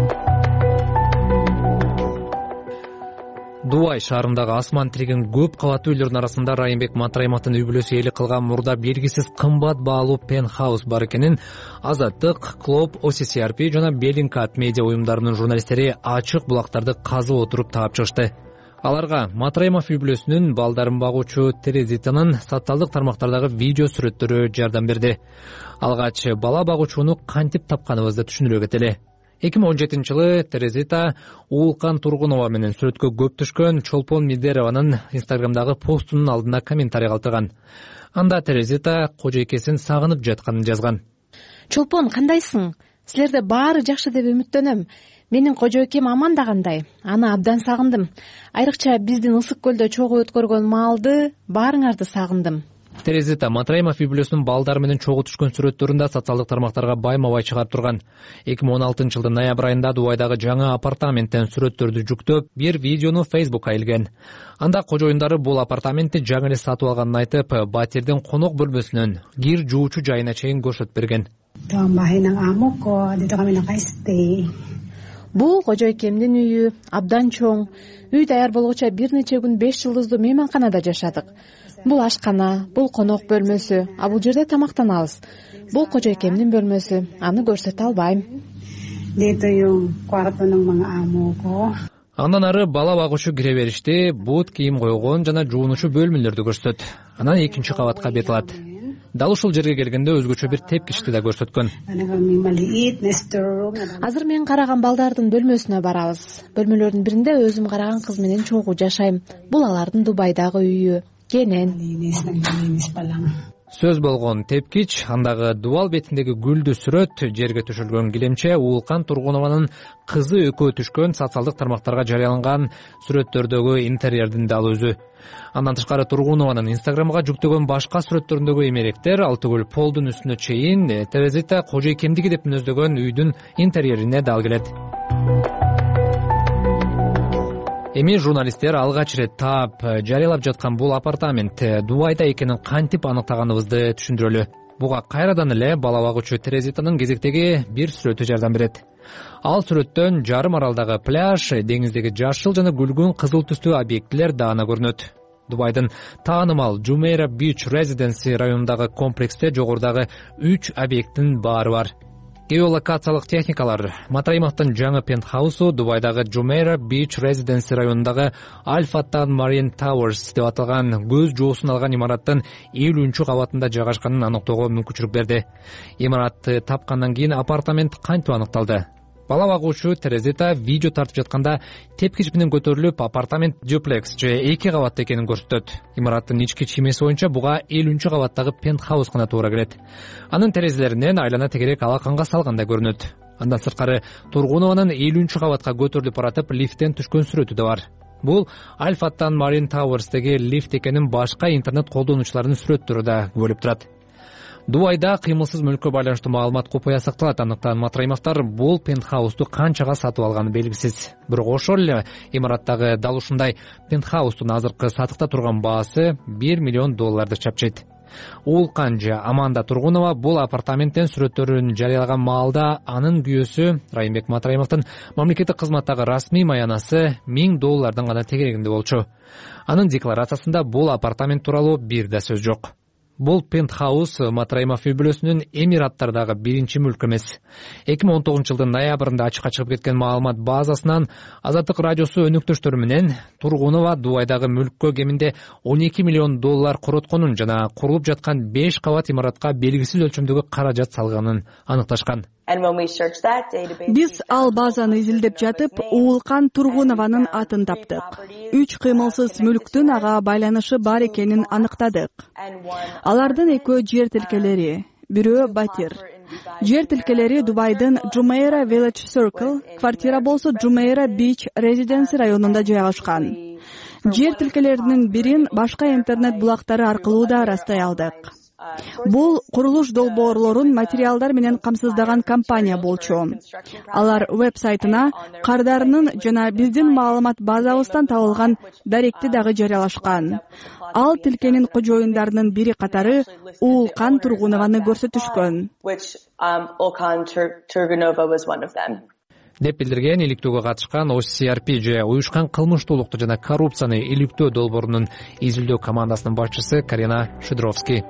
Дубай шаарындагы асман тиреген көп кабаттуу үйлөрдүн арасында Райымбек Матраимовдун үй бүлөсү эли кылган мурда белгисиз кымбат баалуу пентхаус бар экенин Азаттык, Клуб, о си си ар пи жана Bellingcat медиа уюмдарынын журналисттери ачык булактарды казып отуруп таап чыгышты. Аларга Матраимов үй бүлөсүнүн балдарын багуучу Терезитанын социалдык тармактардагы видео сүрөттөрү жардам берди. Алгач бала багуучуну кантип тапканыбызды түшүнүрө кетели. эки миң он жетинчи жылы Терезита Уулкан Тургунова менен сүрөткө көп түшкөн Чолпон Мидерованын инстаграмдагы постунун алдына комментарий калтырган. Анда Терезита кожойкесин сагынып жатканын жазган. Чолпон, кандайсың? Силерде баары жакшы деп үмүттөнөм. Менин кожойкем Аманда кандай? Аны абдан сагындым. Айрыкча биздин Ысык көлдө чогуу өткөргөн маалды, баарыңарды сагындым. Терезита Матраимов үй бүлөсүнүн балдары менен чогуу түшкөн сүрөттөрүндө социалдык тармактарга байма-бай чыгарып турган. эки миң он алтынчы жылдын ноябрь айында Дубайдагы жаңы апартаменттен сүрөттөрдү жүктөп, бир видеону Фейсбукка илген. Анда кожоюндары бул апартаментти жаңы эле сатып алганын айтып, батирдин конок бөлмөсүнөн кир жуучу жайына чейин көрсөтүп берген. Бул кожойкемдин үйү, абдан чоң. Үй даяр болгуча бир нече күн беш жылдыздуу мейманканада жашадык. Бул ашкана, бул конок бөлмөсү, а бул жерде тамактанабыз. Бул кожойкемдин бөлмөсү, аны көрсөтө албайм. Андан ары бала багуучу кире беришти, бут кийим койгон жана жуунучу бөлмөлөрдү көрсөтөт. Анан экинчи кабатка бет алат. Дал ушул жерге келгенде өзгөчө бир тепкичти да көрсөткөн. Азыр мен караган балдардын бөлмөсүнө барабыз. Бөлмөлөрдүн биринде өзүм караган кыз менен чогуу жашайм. Бул алардын Дубайдагы үйү. Кенен. Сөз болгон тепкич, андагы дубал бетиндеги гүлдү сүрөт, жерге түшүлгөн килемче, Уулкан Тургунованын кызы экөө түшкөн социалдык тармактарга жарыяланган сүрөттөрдөгү интерьердин дал өзү. Андан тышкары Тургунованын инстаграмга жүктөгөн башка сүрөттөрүндөгү эмеректер ал түгүл полдун үстүнө чейин Терезита кожойкемдиги деп мүнөздөгөн үйдүн интерьерине дал келет. Эми журналисттер алгач ирет таап жарыялап жаткан бул апартамент Дубайда экенин кантип аныктаганыбызды түшүндүрөлү. Буга кайрадан эле бала багуучу Терезитанын кезектеги бир сүрөтү жардам берет. Ал сүрөттөн жарым аралдагы пляж, деңиздеги жашыл жана гүлгүн кызыл түстүү объектилер даана көрүнөт. Дубайдын таанымал Jumeirah Beach Residency районундагы комплексте жогорудагы үч объекттин баары бар. Геолокациялык техникалар Матраимовдун жаңы пентхаусу Дубайдагы Jumeirah Beach Residency районундагы Alpha Town Marine Towers деп аталган көз жоосун алган имараттын элүүнчү кабатында жайгашканын аныктоого мүмкүнчүлүк берди. Имаратты тапкандан кийин апартамент кантип аныкталды? Бала багуучу Терезита видео тартып жатканда тепкич менен көтөрүлүп апартамент дюплекс же эки кабатты экенин көрсөтөт. Имараттын ички чимеси боюнча буга элүүнчү кабаттагы пентхаус гана туура келет. Анын терезелеринен айлана тегерек алаканга салгандай көрүнөт. Андан сырткары Тургунованын элүүнчү кабатка көтөрүлүп баратып лифттен түшкөн сүрөтү да бар. Бул Alpha Town Marine Towers'теги лифт экенин башка интернет колдонуучулардын сүрөттөрү да күбөлүп турат. Дубайда кыймылсыз мүлккө байланыштуу маалымат купуя сакталат. Андыктан Матраимовдор бул пентхаусту канчага сатып алганы белгисиз. Бирок ошол эле имараттагы дал ушундай пентхаустун азыркы сатыкта турган баасы бир миллион долларды чапчайт. Уулкан же Аманда Тургунова бул апартаменттен сүрөттөрүн жарыялаган маалда анын күйөөсү Райымбек Матраимовдун мамлекеттик кызматтагы расмий маянасы миң доллардын гана тегерегинде болчу. Анын декларациясында бул апартамент тууралуу бир да сөз жок. Бул пентхаус Матраимов үй бүлөсүнүн Эмираттардагы биринчи мүлкү эмес. эки миң он тогузунчу жылдын ноябрында ачыкка чыгып кеткен маалымат базасынан Азаттык радиосу өнөктөштөрү менен Тургунова Дубайдагы мүлккө кеминде он эки миллион доллар коротконун жана курулуп жаткан беш кабат имаратка белгисиз өлчөмдөгү каражат салганын аныкташкан. Биз ал базаны изилдеп жатып, Уулкан Тургунованын атын таптык. Үч кыймылсыз мүлктүн ага байланышы бар экенин аныктадык. Алардын экөө жер тилкелери, бирөө батир. Жер тилкелери Дубайдын Jumeirah Village Circle, квартира болсо Jumeirah Beach Residency районунда жайгашкан. Жер тилкелеринин бирин башка интернет булактары аркылуу да растай алдык. Бул курулуш долбоорлорун материалдар менен камсыздаган компания болчу. Алар веб-сайтына кардарынын жана биздин маалымат базабыздан табылган даректи дагы жарыялашкан. Ал тилкенин кожоюндарынын бири катары Уулкан Тургунованы көрсөтүшкөн деп билдирген иликтөөгө катышкан о си ар пи же уюшкан кылмыштуулукту жана коррупцияны иликтөө долбоорунун изилдөө командасынын башчысы Карина Шидровский.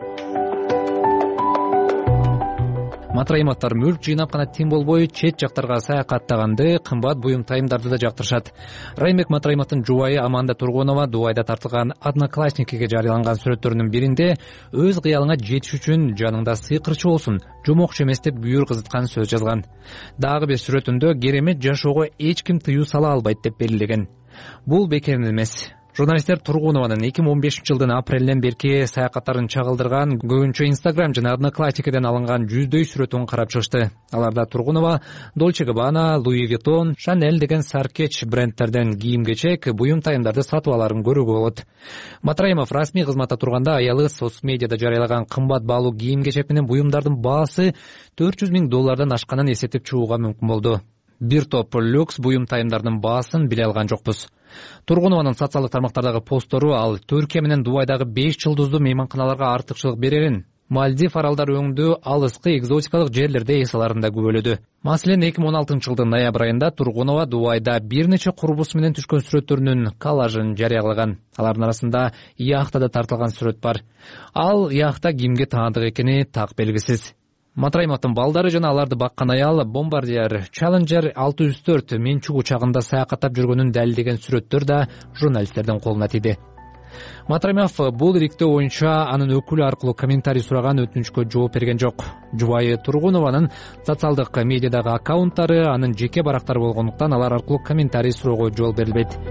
Матраимовдор мүлк жыйнап гана тим болбой чет жактарга саякаттаганды, кымбат буюм тайымдарды да жактырышат. Райымбек Матраимовдун жубайы Аманда Тургунова Дубайда тартылган Одноклассникиге жарыяланган сүрөттөрүнүн биринде өз кыялыңа жетиш үчүн жаныңда сыйкырчы болсун, жомокчу эмес деп бүйүр кызыткан сөз жазган. Дагы бир сүрөтүндө керемет жашоого эч ким тыюу сала албайт деп белгилеген. Бул бекерин эмес. Журналисттер Тургунованын эки миң он бешинчи жылдын апрелинен берки саякаттарын чагылдырган көбүнчө Instagram жана Одноклассникиден алынган жүздөй сүрөтүн карап чыгышты. Аларда Тургунова Dolce Gabbana, Louis Vuitton, Chanel деген саркеч брендтерден кийим-кечек, буюм тайымдарды сатып аларын көрүүгө болот. Матраимов расмий кызматта турганда аялы соц медиада жарыялаган кымбат баалуу кийим-кечек менен буюмдардын баасы төрт жүз миң доллардан ашканын эсептеп чыгууга мүмкүн болду. Бир топ люкс буюм тайымдардын баасын биле алган жокпуз. Тургунованын социалдык тармактардагы посттору ал Түркия менен Дубайдагы беш жылдыздуу мейманканаларга артыкчылык берерин, Мальдив аралдары өңдүү алыскы экзотикалык жерлерде эс аларында күбөлөдү. Маселен, эки миң он алтынчы жылдын ноябрь айында Тургунова Дубайда бир нече курбусу менен түшкөн сүрөттөрүнүн коллажын жарыялаган. Алардын арасында яхтада тартылган сүрөт бар. Ал яхта кимге таандык экени так белгисиз. Матраимовдун балдары жана аларды баккан аял Bombardier Challenger алты жүз төрт менчук учагында саякаттап жүргөнүн далилдеген сүрөттөр да журналисттердин колуна тийди. Матраимов бул иликтөө боюнча анын өкүлү аркылуу комментарий сураган өтүнүчкө жооп берген жок. Жубайы Тургунованын социалдык медиадагы аккаунттары анын жеке барактары болгондуктан алар аркылуу комментарий суроого жол берилбейт.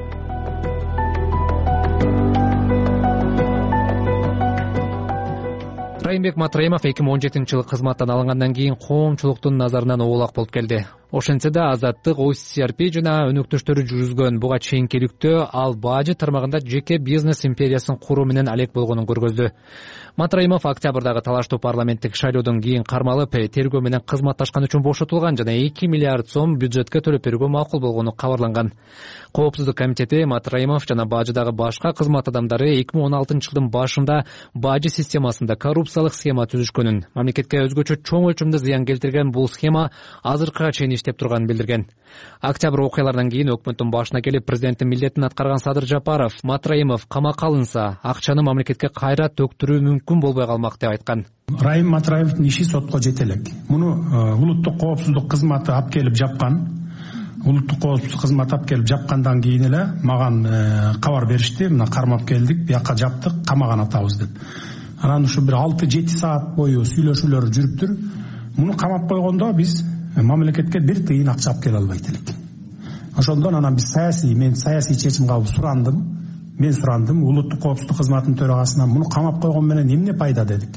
Райымбек Матраимов эки миң он жетинчи жылы кызматтан алынгандан кийин коомчулуктун назарынан оолак болуп келди. Ошентсе да Азаттык, о си ар пи жана өнөктөштөрү жүргүзгөн буга чейинки иликтөө ал бажы тармагында жеке бизнес империясын куруу менен алек болгонун көргөздү. Матраимов октябрдагы талаштуу парламенттик шайлоодон кийин кармалып, тергөө менен кызматташкан үчүн бошотулган жана эки миллиард сом бюджетке төлөп берүүгө макул болгону кабарланган. Коопсуздук комитети Матраимов жана бажыдагы башка кызмат адамдары эки миң он алтынчы жылдын башында бажы системасында коррупциялык схема түзүшкөнүн, мамлекетке өзгөчө чоң өлчөмдө зыян келтирген бул схема азыркыга чейин иштеп турганын билдирген. Октябрь окуяларынан кийин өкмөттүн башына келип президенттин милдетин аткарган Садыр Жапаров Матраимов камакка алынса, акчаны мамлекетке кайра төктүрүү мүмкүн болбой калмак деп айткан. Райым Матраимовдун иши сотко жете элек. Муну улуттук коопсуздук кызматы алып келип жапкан. Улуттук коопсуздук кызматы алып келип жапкандан кийин эле маган кабар беришти. Мына кармап келдик, бияка жаптык, камаган атабыз деп. Анан ушу бир алты жети саат бою сүйлөшүүлөр жүрүптүр. Муну камап койгондо биз мамлекетке бир тыйын акча алып келе албайт элек. Ошондон анан биз саясий, мен саясий чечим кабыл сурандым. Мен сурандым улуттук коопсуздук кызматынын төрагасынан, муну камап койгон менен эмне пайда дедик.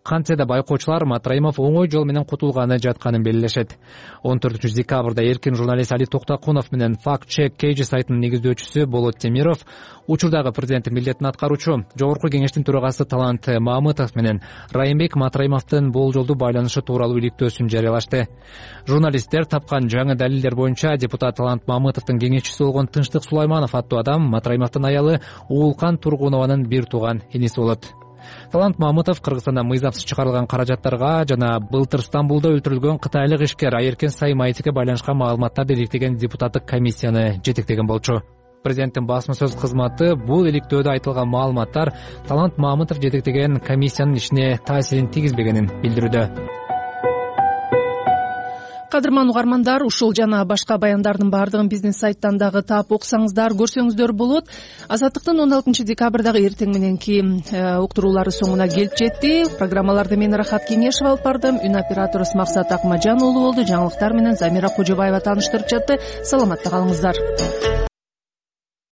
кантсе да байкоочулар Матраимов оңой жол менен кутулганы жатканын белгилешет. он төртүнчү декабрда эркин журналист Али Токтокунов менен Fact Check Kg сайтынын негиздөөчүсү Болот Темиров, учурдагы президенттин милдетин аткаруучу Жогорку кеңештин төрагасы Талант Мамытов менен Райымбек Матраимовдун болжолдуу байланышы тууралуу иликтөөсүн жарыялашты. Журналисттер тапкан жаңы далилдер боюнча депутат Талант Мамытовдун кеңешчиси болгон Тынчтык Сулайманов аттуу адам Матраимовдун аялы Уулкан Тургунованын бир тууган иниси болот. Талант Мамытов Кыргызстанда мыйзамсыз чыгарылган каражаттарга жана былтыр Стамбулда өлтүрүлгөн кытайлык ишкер Айеркен Саймаевге байланышкан маалыматтарды иликтеген депутаттык комиссияны жетектеген болчу. Президенттин басма сөз кызматы бул иликтөөдө айтылган маалыматтар Талант Мамытов жетектеген комиссиянын ишине таасирин тийгизбегенин билдирүүдө. Кадырман угармандар, ушул жана башка баяндардын баардыгын биздин сайттан дагы таап окусаңыздар, көрсөңүздөр болот. Азаттыктын он алтынчы декабрдагы эртең мененки уктуруулары соңуна келип жетти. Программаларды мен Рахат Кеңешев алып бардым. Үн оператору Максат Акмажан уулу болду. Жаңылыктар менен Замира Кожобаева тааныштырып жатты. Саламатта калыңыздар.